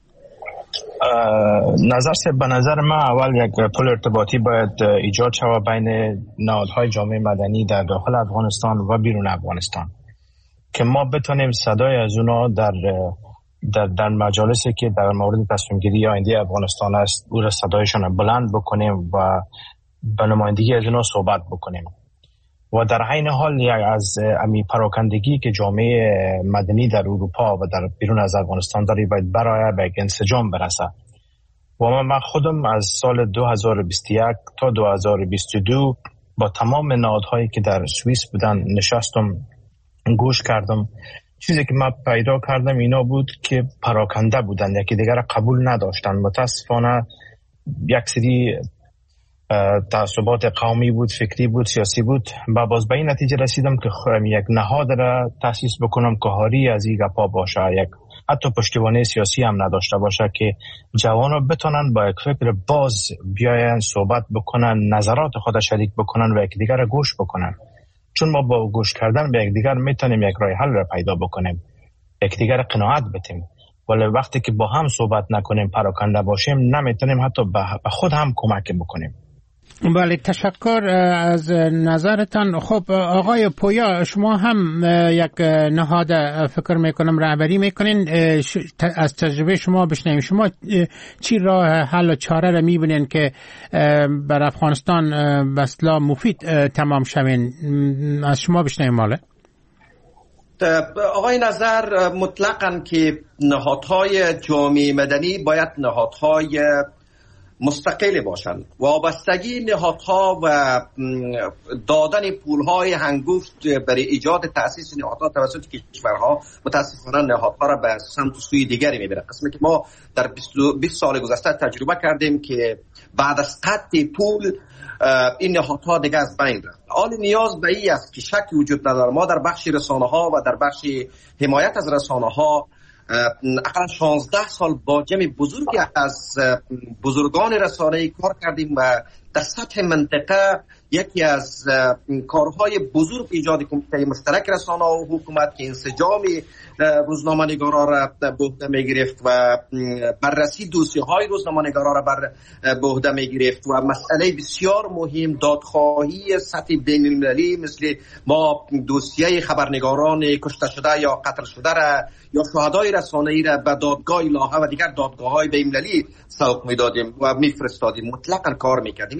نظر سه به نظر من اول یک پل ارتباطی باید ایجاد شود بین نهادهای جامعه مدنی در داخل افغانستان و بیرون افغانستان که ما بتونیم صدای از اونا در در, در مجالسی که در مورد تصمیم گیری آینده افغانستان است او را صدایشان بلند بکنیم و به نمایندگی از اونا صحبت بکنیم و در عین حال یک از امی پراکندگی که جامعه مدنی در اروپا و در بیرون از افغانستان داری باید برای به یک انسجام برسه. و من خودم از سال دو هزار و بیست و یک تا دو هزار و بیست و دو با تمام نهادهایی که در سوئیس بودن نشستم، گوش کردم. چیزی که من پیدا کردم اینا بود که پراکنده بودن، یکی دیگر قبول نداشتن. متاسفانه یک سری تعصبات قومی بود، فکری بود، سیاسی بود. و باز به این نتیجه رسیدم که یک نهاد را تأسیس بکنم که حاری از این گپا باشه، یک حتی پشتیبانی سیاسی هم نداشته باشه که جوان‌ها بتونن با یک فکر باز بیاین صحبت بکنن، نظرات خود شریک بکنن و یکدیگر را گوش بکنن. چون ما با گوش کردن به یکدیگر میتونیم یک راه حل را پیدا بکنیم، یکدیگر قناعت بدیم. ولی وقتی که با هم صحبت نکنیم، پراکنده باشیم، نمیتونیم حتی به خود هم کمک بکنیم. بله، تشکر از نظرتان. خب آقای پویا، شما هم یک نهاد فکر میکنم رهبری میکنین، از تجربه شما بشنویم. شما چی راه حل و چاره را میبینین که بر افغانستان به اصطلاح مفید تمام شوین؟ از شما بشنویم. ماله آقای نظر، مطلقاً که نهادهای جامعه مدنی باید نهادهای مستقل باشند. وابستگی نهادها و دادن پولهای هنگفت برای ایجاد تأسیس نهادها توسط کشورها متاسفانه نهادها را به سمت و سوی دیگری میبره. قسمی که ما در بیست سال گذشته تجربه کردیم که بعد از قطع پول این نهادها دیگه از بین رفت. حال نیاز به این است که شکی وجود نداره ما در بخش رسانه ها و در بخش حمایت از رسانه ها اقلا شانزده سال با جمع بزرگی از بزرگان رسانه‌ای کار کردیم و در سطح منطقه یکی از کارهای بزرگ ایجاد کمیته مشترک رسانه و حکومت که انسجام روزنامه‌نگارا را به عهده می‌گرفت و بررسی دوسیه‌های روزنامه‌نگارا را بر به عهده می‌گرفت و مسئله بسیار مهم دادخواهی سطح بین‌المللی مثل ما دوسیه خبرنگاران کشته شده یا قتل شده را یا شهدای رسانه‌ای را به دادگاه لاهه و دیگر دادگاه‌های بین‌المللی سوق می‌دادیم و می‌فرستادیم. مطلقاً کار می‌کردیم.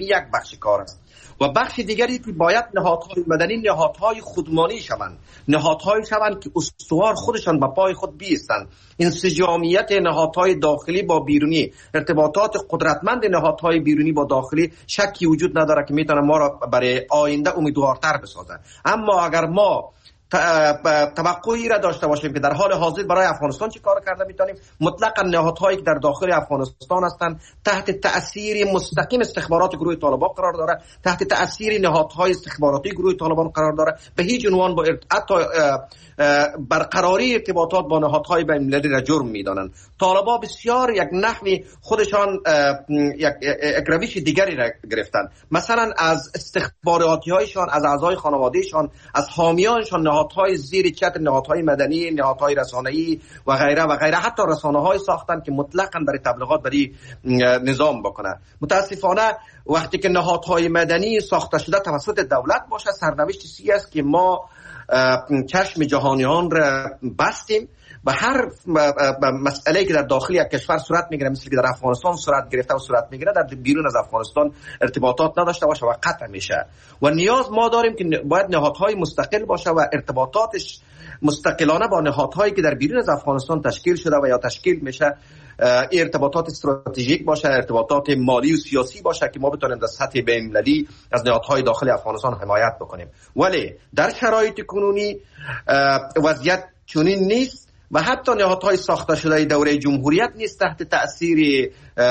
یک بخش کار است. و بخش دیگری که باید نهادهای مدنی نهادهای خودمانی شوند، نهادهای شوند که استوار خودشان به پای خود بیستند. انسجامیت نهادهای داخلی با بیرونی، ارتباطات قدرتمند نهادهای بیرونی با داخلی شکی وجود نداره که میتونه ما را برای آینده امیدوارتر بسازه. اما اگر ما توقعی را داشته باشیم که در حال حاضر برای افغانستان چی کار کرده میتونیم، مطلقا نهادهایی که در داخل افغانستان هستند تحت تأثیر مستقیم استخبارات گروه طالبان قرار داره، تحت تأثیر نهادهای استخباراتی گروه طالبان قرار داره، به هیچ عنوان با حتی برقراری ارتباطات با نهادهای بین‌المللی را جرم میدانند. طالبان بسیار یک نحوی خودشان یک روش دیگری را گرفتند، مثلا از استخباراتی هایشان، از اعضای خانوادهشان، از حامیانشان نهادهای زیر چتر نهادهای مدنی، نهادهای رسانه‌ای و غیره و غیره، حتی رسانه‌های ساختن که مطلقاً برای تبلیغات برای نظام بکنه. متاسفانه وقتی که نهادهای مدنی ساخته شده توسط دولت باشه، سرنوشت سی است که ما چشم جهانیان را بستیم و هر مسئله که در داخل یک کشور صورت میگیره، مثل که در افغانستان صورت گرفته و صورت میگیره، در بیرون از افغانستان ارتباطات نداشته باشه و قطع میشه. و نیاز ما داریم که باید نهادهای مستقل باشه و ارتباطاتش مستقلانه با نهادهایی که در بیرون از افغانستان تشکیل شده و یا تشکیل میشه ارتباطات استراتژیک باشه، ارتباطات مالی و سیاسی باشه که ما بتونیم در سطح بین‌المللی از نهادهای داخل افغانستان حمایت بکنیم. ولی در شرایط کنونی وضعیت چنین نیست و حتی نهادهای ساخته شده دوره جمهوریت نیست تحت تأثیر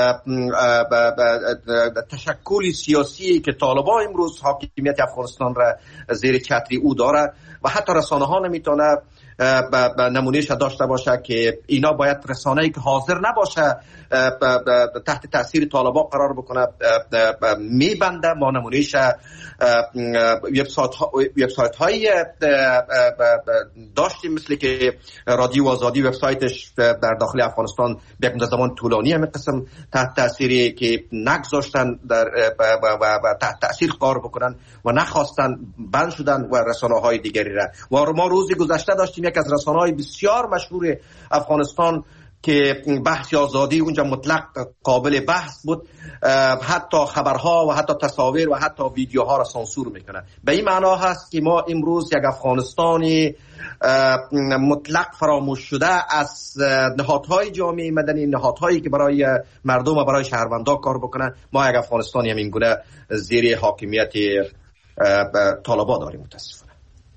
تشکل سیاسی که طالبان امروز حاکمیت افغانستان را زیر چتری او داره و حتی رسانه ها نمیتونه نمونهش داشته باشه که اینا باید رسانه‌ای که حاضر نباشه تحت تأثیر طالبان قرار بکنه میبنده. ما نمونهش وبسایت های داشتیم مثل که رادیو آزادی وبسایتش در داخل افغانستان به یک زمان طولانی همین قسم تحت تأثیری که نگذاشتن در و تحت تأثیر کار بکنن و نخواستن بند شدن و رسانه های دیگری را. و ما روزی گذشته داشتیم یک از رسانه های بسیار مشهور افغانستان که بحث آزادی اونجا مطلق قابل بحث بود، حتی خبرها و حتی تصاویر و حتی ویدیوها را سانسور میکنه. به این معنا هست که ما امروز یک افغانستانی مطلق فراموش شده از نهادهای جامعه مدنی، نهادهایی که برای مردم و برای شهروندان کار بکنن، ما یک افغانستانی همین گونه زیر حاکمیت طالبان داریم متاسفانه.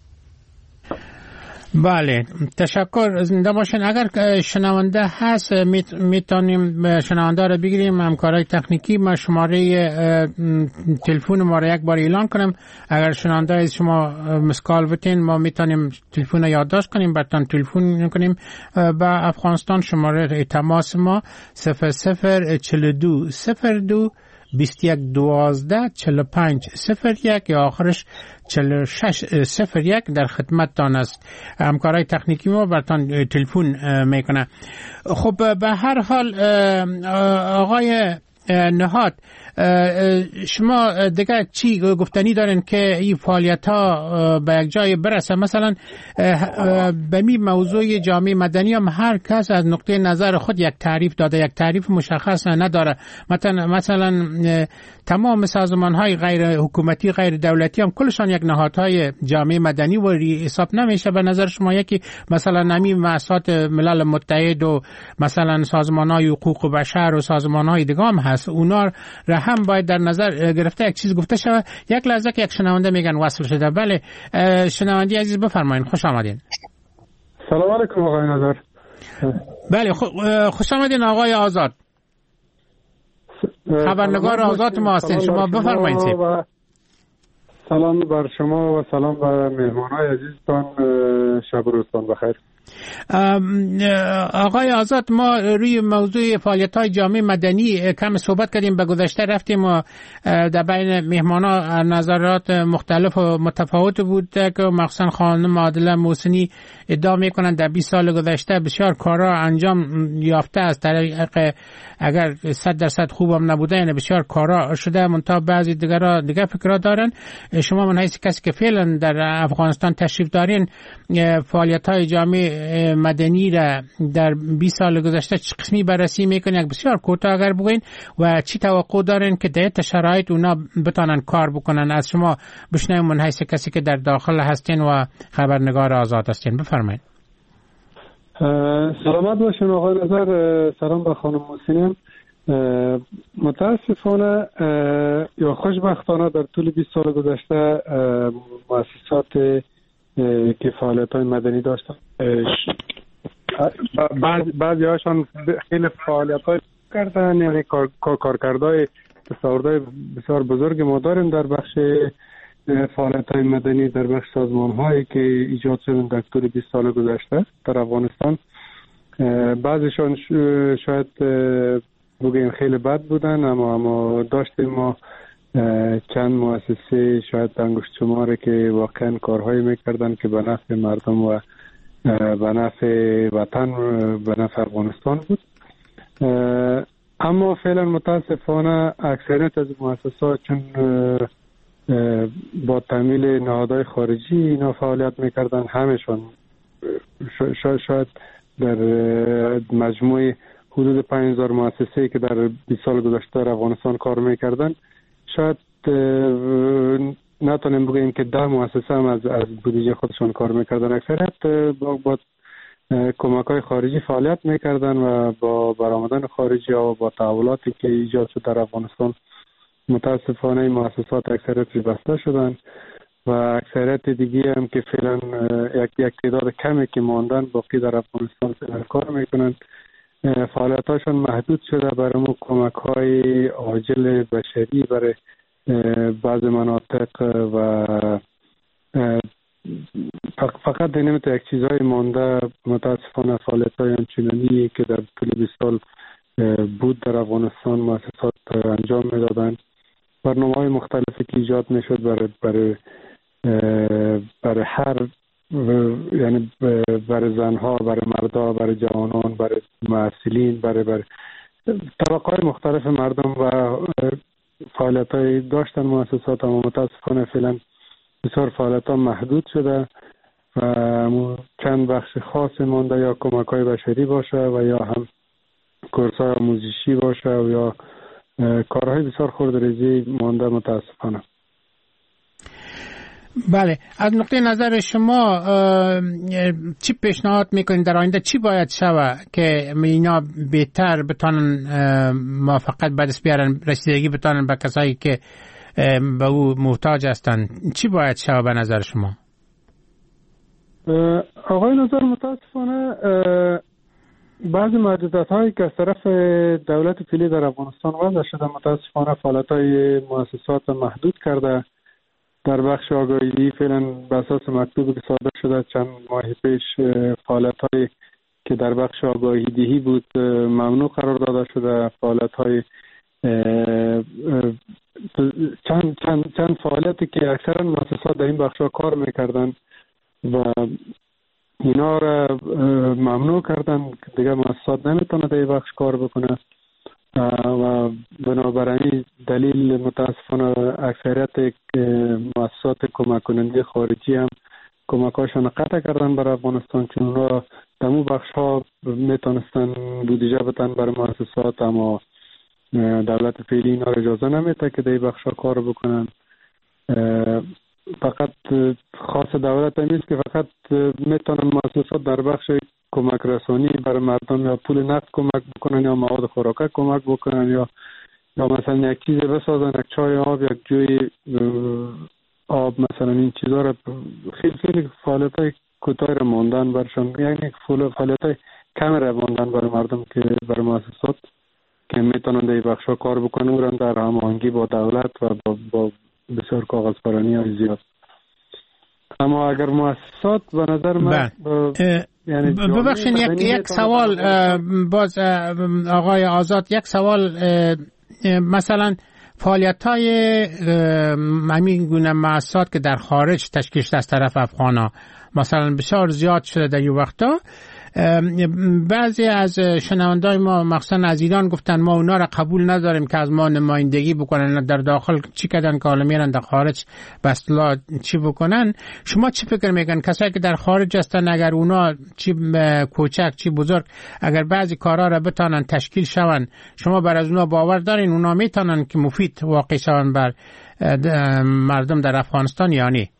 بله، تشکر. زنده باشین. اگر شنونده هست میتونیم شنونده رو بگیریم. همکارای تکنیکی ما شماره تلفن ما رو یک بار اعلان کنم. اگر شنونده از شما مسکال بتین ما میتونیم تلفن رو یادداشت کنیم، براتون تلفن کنیم به افغانستان. شماره تماس ما صفر صفر چهل و دو صفر دو بیست و یک دوازده چهل و پنج صفر یک یا آخرش چهل و شش صفر یک در خدمتتان است. همکارای تکنیکی ما براتون تلفن میکنه. خب به هر حال آقای نهاد، شما دیگه چی گفتنی دارین که این فعالیت ها به یک جای برسه؟ مثلا به می موضوع جامعه مدنی هم هر کس از نقطه نظر خود یک تعریف داده، یک تعریف مشخص نداره. مثلا مثلا تمام سازمان های غیر حکومتی غیر دولتی هم کلشان یک نهادهای جامعه مدنی و حساب نمیشه. به نظر شما یکی مثلا نمی مؤسسات ملل متحد و مثلا سازمان های حقوق بشر و سازمان های دیگه هم هست، اونا را هم باید در نظر گرفته یک چیز گفته شود. یک لحظه که یک شنونده میگن وصل شده. بله شنوندی عزیز بفرمایید، خوش آمدین. سلام علیکم آقای نظر. بله خوش آمدین آقای آزاد، خبرنگار آزاد ما هستین. شما بفرمایید. سلام بر شما و سلام بر مهمانای عزیزتان. شب و روزتان بخیر. آقای آزاد، ما روی موضوع فعالیت‌های جامعه مدنی کم صحبت کردیم. به گذشته رفتیم و در بین مهمانا نظرات مختلف و متفاوت بود که مخصوصا خانم عادله محسنی ادعا میکنند در بیست سال گذشته بسیار کارا انجام یافته از طریق، اگر صد درصد خوبم نبوده یعنی بسیار کارا شده، منتها بعضی دیگرها دیگه فکرها دارن. شما من حیث کسی که فعلا در افغانستان تشریف دارین، فعالیت‌های جامعه مدنی را در بیست سال گذشته چه قسمی بررسی میکنین؟ یک بسیار کوتاه اگر بگوین و چی توقع دارین که در شرایط اونا بتونن کار بکنن؟ از شما بشنویم من حیث کسی که در داخل هستین و خبرنگار آزاد هستین. بفرمایید. سلامت باشین آقای نظر. سلام به خانم محسنین. متاسفانه یا خوشبختانه در طول بیست سال گذشته مؤسسات که فعالیت‌های مدنی داشتن، بعضی بعضی هاشون خیلی فعالیت‌های کردن، یعنی کار کارکردهای تصاویرهای بسیار بزرگ ما داریم در بخش فعالیت‌های مدنی، در بخش سازمان‌هایی که ایجاد شدن در طول بیست سال گذشته در افغانستان. بعضیشون شاید بگیم خیلی بد بودن، اما اما داشتیم ما چند مؤسسه شاید انگشت شماره که واقعا کارهایی میکردن که به نفع مردم و به نفع وطن، به نفع افغانستان بود. اما فعلا متاسفانه اکثریت از مؤسسات چون با تامین نهادهای خارجی اینا فعالیت میکردن، همشون شاید در مجموع حدود پنج هزار مؤسسه‌ای که در بیست سال گذشته در افغانستان کار میکردن، شاید نتونیم بگیم که ده مؤسسه هم از از بودجه خودشون کار میکردن. اکثریت با, با کمک‌های خارجی فعالیت میکردن و با برآمدن خارجی و با تحولاتی که ایجاد شد در افغانستان متاسفانه این مؤسسات اکثریت بسته شدن و اکثریت دیگه هم که فعلا یک یک تعداد کمی که ماندن باقی در افغانستان فعلا کار میکنن. فعالیتاشون محدود شده برای ما کمک‌های عاجل بشری برای بعض مناطق و فقط نمیتونه یک چیزهای مانده. متاسفانه فعالیت‌های آنچنانی که در طول بیست سال بود در افغانستان مؤسسات انجام میدادن، برنامه‌های مختلفی که ایجاد میشد برای برای برای هر یعنی برای زنها، برای مردها، برای جوانان، برای معسلین، برای برای طبقات مختلف مردم و فعالیت‌های داشتن مؤسسات. اما متاسفانه فعلا بسیار فعالیت‌ها محدود شده و چند بخش خاص مانده، یا کمک‌های بشری باشه و یا هم کورس‌های آموزشی باشه و یا کارهای بسیار خردریزی مانده متاسفانه. بله، از نقطه نظر شما چی پیشنهاد میکنید در آینده چی باید شود که اینا بهتر بتونن موفقیت به دست بیارن، رسیدگی بتونن به کسایی که به او محتاج هستن؟ چی باید شود به نظر شما؟ آقای نظر متاسفانه بعضی محدودیت هایی که از طرف دولت فعلی در افغانستان وضع شده متاسفانه فعالیت های مؤسسات محدود کرده. در بخش آگاهی فعلا به اساس مکتوبی که صادر شده چند ماه پیش فعالیت هایی که در بخش آگاهی دهی بود ممنوع قرار داده شده. فعالیت های چند چند چند فعالیتی که اکثرا مؤسسات در این بخش ها کار میکردن و اینا را ممنوع کردن، دیگه مؤسسات نمیتونه در این بخش کار بکنه و بنابراین دلیل متاسفانه اکثریت مؤسسات کمک کننده خارجی هم کمکاشون قطع کردن برای افغانستان، چون اونا در اون بخش ها میتونستن بودجه بدن برای مؤسسات، اما دولت فعلی اینا را اجازه نمیده که در این بخش ها کار بکنن. فقط خاص دولت هم نیست که فقط میتونن مؤسسات در بخش کمک رسانی برای مردم یا پول نقد کمک بکنن یا مواد خوراکه کمک بکنن یا یا مثلا یک چیز بسازن، یک چای آب، یک جوی آب، مثلا این چیزا رو خیلی خیلی فعالیت‌های کوتاه را ماندن برشون، یعنی فعالیت‌های کم را ماندن برای مردم که برای مؤسسات که میتونن در این بخشا کار بکنن و در هماهنگی با دولت و با, با بسیار کاغذپرانی های زیاد. اما اگر مؤسسات به نظر من یعنی ببخشید یک یک سوال باز آقای آزاد، یک سوال مثلا فعالیت‌های همین گونه مؤسسات که در خارج تشکیل شده از طرف افغانا مثلا بسیار زیاد شده در این وقتا، بعضی از شنوندای ما مخصوصا از ایران گفتن ما اونا را قبول نداریم که از ما نمایندگی بکنن، در داخل چی کردن که حالا میرن در خارج به اصطلاح چی بکنن. شما چی فکر میگن کسایی که در خارج هستن اگر اونا چی کوچک چی بزرگ اگر بعضی کارا را بتانن تشکیل شون، شما بر از اونا باور دارین اونا میتونن که مفید واقع شون بر مردم در افغانستان یا نه؟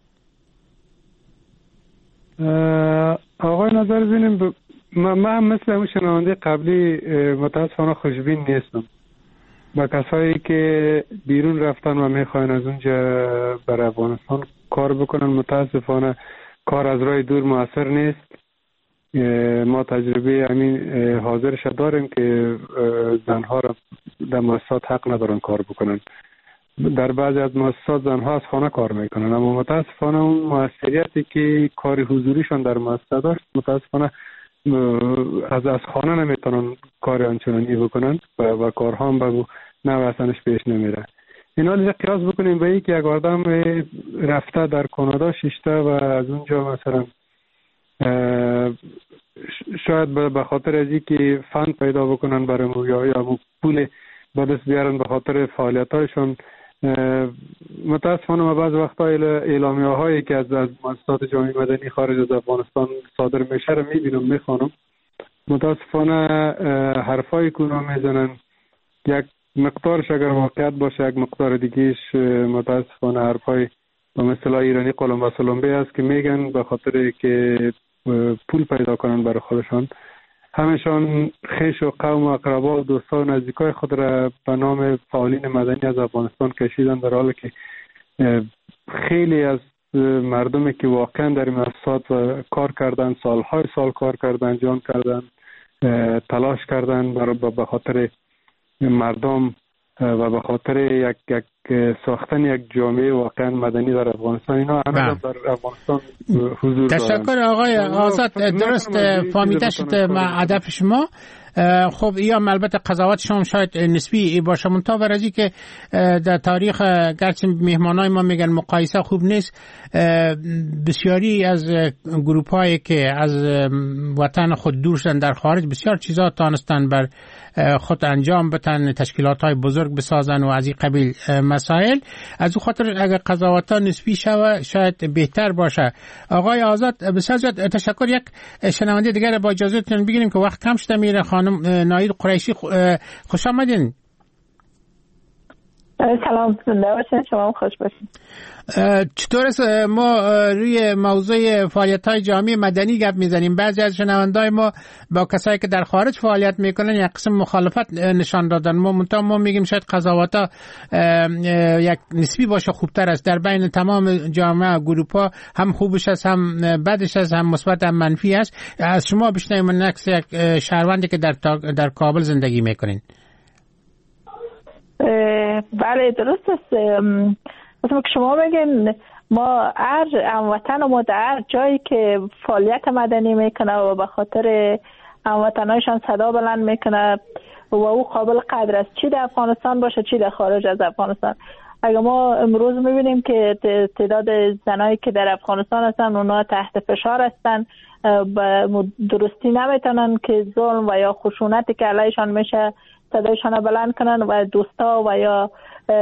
آقای نظر بینیم ب... من هم مثل اون شنونده قبلی متاسفانه خوشبین نیستم با کسایی که بیرون رفتن و میخواین از اونجا بر افغانستان کار بکنن. متاسفانه کار از راه دور موثر نیست. ما تجربه همین حاضرش داریم که زنها را در مؤسسات حق ندارن کار بکنن. در بعضی از مؤسسات زنها از خانه کار میکنن، اما متاسفانه اون موثریتی که کار حضوریشان در مؤسسه داشت متاسفانه از از خانه نمیتونن کار آنچنانی بکنن و, و کارها هم به نوع اصلش پیش نمیره. اینا دیگه قیاس بکنیم به این که یک آدم رفته در کانادا شیشته و از اونجا مثلا شاید به خاطر از اینکه فند پیدا بکنن برای مو یا یا پول به دست بیارن به خاطر فعالیت‌هایشون. متاسفانه ما بعض وقتا اعلامیه هایی که از از مؤسسات جامعه مدنی خارج از افغانستان صادر میشه رو میبینم میخوانم. متاسفانه حرفایی که اونا میزنن یک مقدارش اگر واقعیت باشه، یک مقدار دیگهش متاسفانه حرفای به مثل ایرانی قلم و سلمبه است که میگن به خاطر که پول پیدا کنن برای خودشان. همشان خیش و قوم و اقربا و دوستان و نزدیکای خود را به نام فعالین مدنی از افغانستان کشیدن، در حالی که خیلی از مردمی که واقعا در مؤسسات کار کردن، سالهای سال کار کردن، جان کردن، تلاش کردن برای به خاطر مردم و به خاطر یک یک ساختن یک جامعه واقعا مدنی در افغانستان. اینا همه در افغانستان حضور دارن. تشکر آقای آزاد، درست فهمیده شد هدف شما. خب یا البته قضاوت شما شاید نسبی باشه، منتها برای که در تاریخ گرچه مهمانای ما میگن مقایسه خوب نیست، بسیاری از گروپ هایی که از وطن خود دور شدن در خارج بسیار چیزا تانستن بر خود انجام بتن، تشکیلات های بزرگ بسازن و از این قبیل مسائل. از او خاطر اگر قضاوت ها نسبی شود شاید بهتر باشه. آقای آزاد بسیار زیاد تشکر. یک شنونده دیگر با اجازهتون بگیریم که وقت کم شده میره. خانم ناید قریشی خوش آمدین. سلام، زنده باشین. شما خوش باشین. چطور است؟ ما روی موضوع فعالیت‌های جامعه مدنی گپ میزنیم. بعضی از شنوندای ما با کسایی که در خارج فعالیت میکنن یک قسم مخالفت نشان دادن. ما منتها ما میگیم شاید قضاوت‌ها یک نسبی باشه خوبتر است. در بین تمام جامعه گروپ‌ها هم خوبش است، هم بدش است، هم مثبت هم منفی است. از شما بشنویم نکس یک شهروندی که در در کابل زندگی میکنین. بله درست است. مثلا که شما بگین ما هر هموطن ما در هر جایی که فعالیت مدنی میکنه و به خاطر هموطنایشان صدا بلند میکنه و او قابل قدر است، چی در افغانستان باشه چی در خارج از افغانستان. اگر ما امروز میبینیم که تعداد زنایی که در افغانستان هستن اونا تحت فشار هستن، به درستی نمیتونن که ظلم و یا خشونتی که علیشان میشه صدایشان بلند کنن و دوستا و یا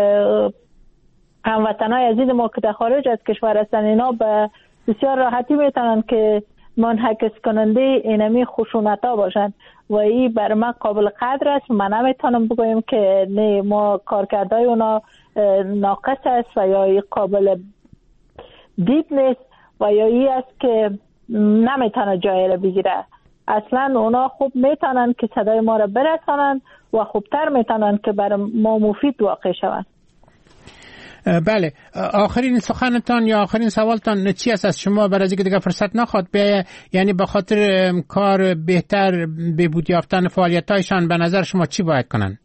هموطنای عزیز ما که در خارج از کشور هستن اینا به بسیار راحتی میتونن که منعکس کننده اینمی خشونت ها باشن و این بر من قابل قدر است. من نمیتونم بگویم که نه ما کارکردهای اونا ناقص است و یا این قابل دید نیست و یا این است که نمیتونه جای را بگیره. اصلا اونا خوب میتونن که صدای ما را برسانن و خوبتر میتونن که بر ما مفید واقع شوند. بله، آخرین سخنتان یا آخرین سوالتان چی است از شما برای اینکه دیگه فرصت نخواد به یعنی به خاطر کار بهتر بهبود یافتن فعالیت‌هایشان به نظر شما چی باید کنن؟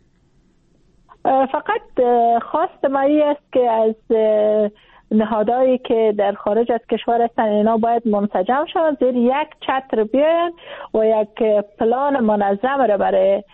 فقط خواست ما این است که از نهادهایی که در خارج از کشور هستن اینا باید منسجم شوند، زیر یک چتر بیاین و یک پلان منظم را برای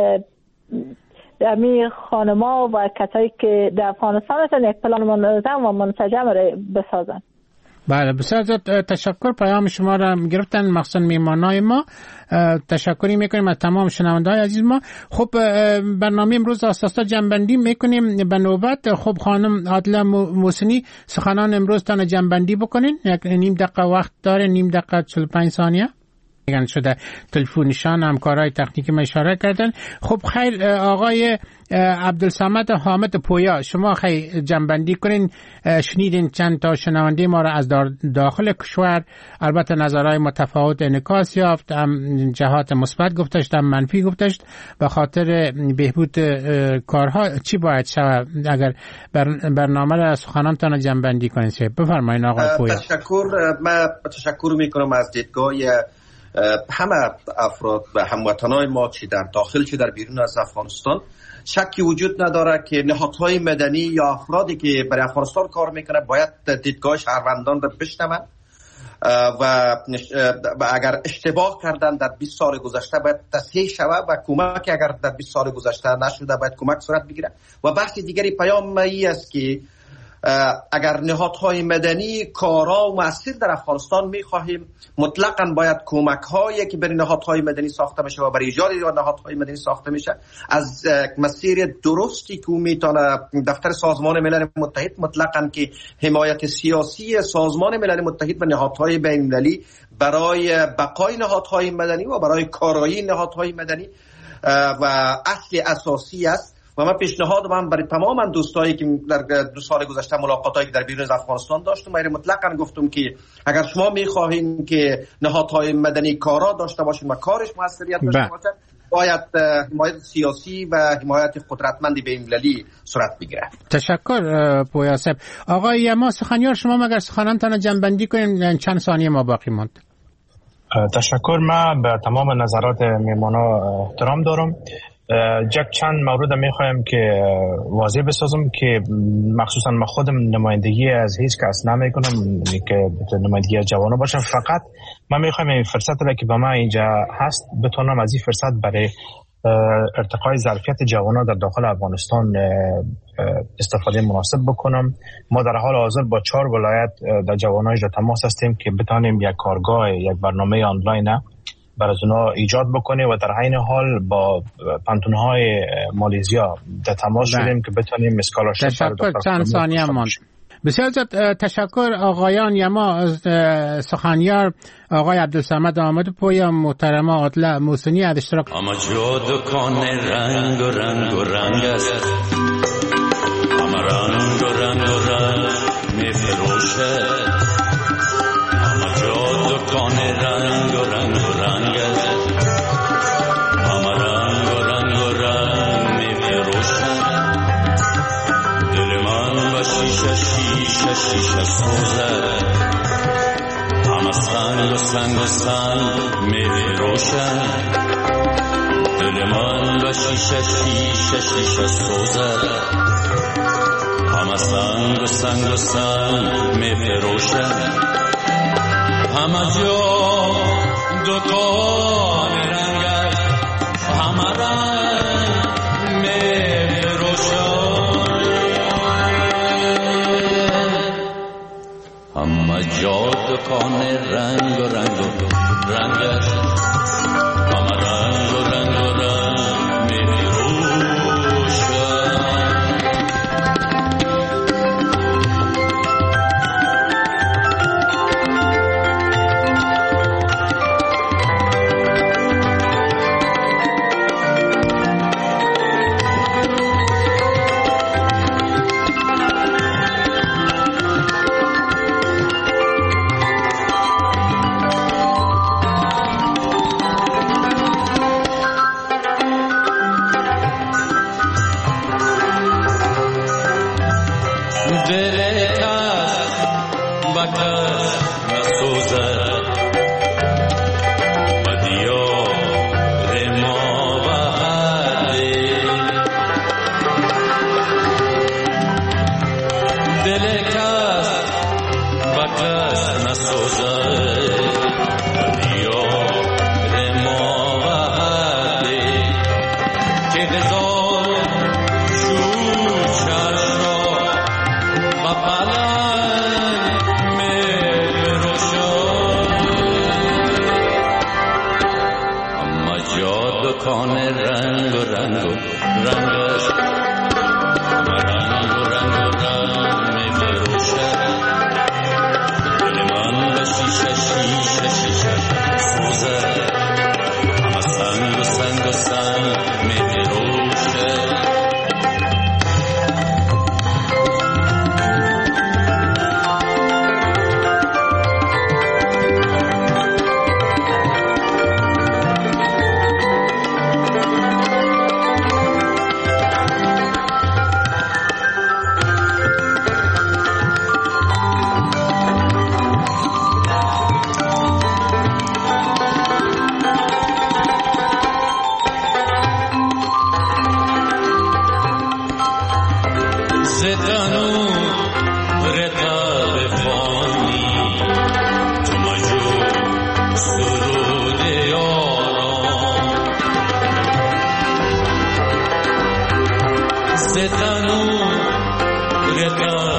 امی خانما و کسایی که در افغانستان هستن یک پلان منظم و منسجم را بسازن. بله بسیار زیاد تشکر. پیام شما را گرفتن مخصوصا میهمانای ما. تشکری میکنیم از تمام شنونده‌های عزیز ما. خب برنامه امروز آساسا جنبندی میکنیم به نوبت. خب خانم عادله محسنی سخنان امروز تان جنبندی بکنین. یک نیم دقیقه وقت داره، نیم دقیقه چهل و پنج ثانیه میگن شده. تلفنشان همکارای تکنیکی ما اشاره کردن. خب خیر آقای عبدالصمد حامد پویا شما خیلی جنبندی کنین. شنیدین چند تا شنونده ما را از داخل کشور، البته نظرهای متفاوت انعکاس یافت، هم جهات مثبت گفتشت هم منفی گفتشت. به خاطر بهبود کارها چی باید شود اگر برنامه را سخنانتان جنبندی کنین؟ بفرمایید آقای پویا. تشکر. من تشکر میکنم از دیدگاه همه افراد و هموطنان ما چی در داخل چی در بیرون از افغانستان. شکی وجود نداره که نهادهای مدنی یا افرادی که برای افغانستان کار میکنه باید دیدگاه شهروندان را بشنون و اگر اشتباه کردن در بیست سال گذشته باید تصحیح شود و کمک اگر در بیست سال گذشته نشده باید کمک صورت بگیره. و بحث دیگری پیام ای است که اگر نهادهای مدنی کارا و مؤثر در افغانستان میخواهیم، مطلقاً باید کمک هایی که برای نهادهای مدنی ساخته میشه و برای ایجاد نهادهای مدنی ساخته میشه از مسیر درستی که میتونه دفتر سازمان ملل متحد مطلقاً که حمایت سیاسی سازمان ملل متحد و نهادهای بین‌المللی برای بقای نهادهای مدنی و برای کارایی نهادهای مدنی و اصل اساسی است. و من پیشنهاد من برای تمام دوستایی که در دو سال گذشته ملاقاتایی که در بیرون از افغانستان داشتم، من مطلقاً گفتم که اگر شما می‌خواهید که نهادهای مدنی کارا داشته باشین و کارش موثریت داشته باشه، باید حمایت سیاسی و حمایت قدرتمندی بین‌المللی صورت بگیره. تشکر پویا صاحب. آقای یما سخنیار شما مگر سخنانتان جنبندی کنیم، چند ثانیه ما باقی ماند. تشکر. من به تمام نظرات میهمانا احترام دارم. جک چند مورد میخوایم که واضح بسازم که مخصوصا من خودم نمایندگی از هیچ کس نمیکنم که نمایندگی از جوانان باشم. فقط من میخوایم این فرصت را که به من اینجا هست بتونم از این فرصت برای ارتقای ظرفیت جوانان در داخل افغانستان استفاده مناسب بکنم. ما در حال حاضر با چهار ولایت در جوانان در تماس هستیم که بتانیم یک کارگاه، یک برنامه آنلاین برای از اونا ایجاد بکنه و در عین حال با پانتون‌های مالیزیا در تماس شدیم که بتونیم اسکالرشیپ. تشکر. چند ثانیه ماند. بسیار زیاد تشکر آقایان یما سخنیار، آقای عبدالصمد حامد پویا، محترمه عادله محسنی از اشتراک. اما جو دکان رنگ و رنگ و رنگ است، اما رنگ و رنگ و رنگ می فروشه. اما جو دکان رنگ و رنگ و رنگ است، اما رنگ و رنگ و رنگ می فروشه. دل من با شیشه شیشه شیشه سوزه، اما سنگ و سنگ و سنگ می فروشه. دل من با شیشه شیشه شیشه سوزه، اما سنگ و سنگ و سنگ می فروشه. همه جا دکان رنگ است، همه رنگ می فروشه. همه جا دکان رنگ و رنگ و رنگ است، همه رنگ و رنگ و رنگ می فروشه. Bye. تنور تب فانی تو مجو سرود یاران ز تنور تب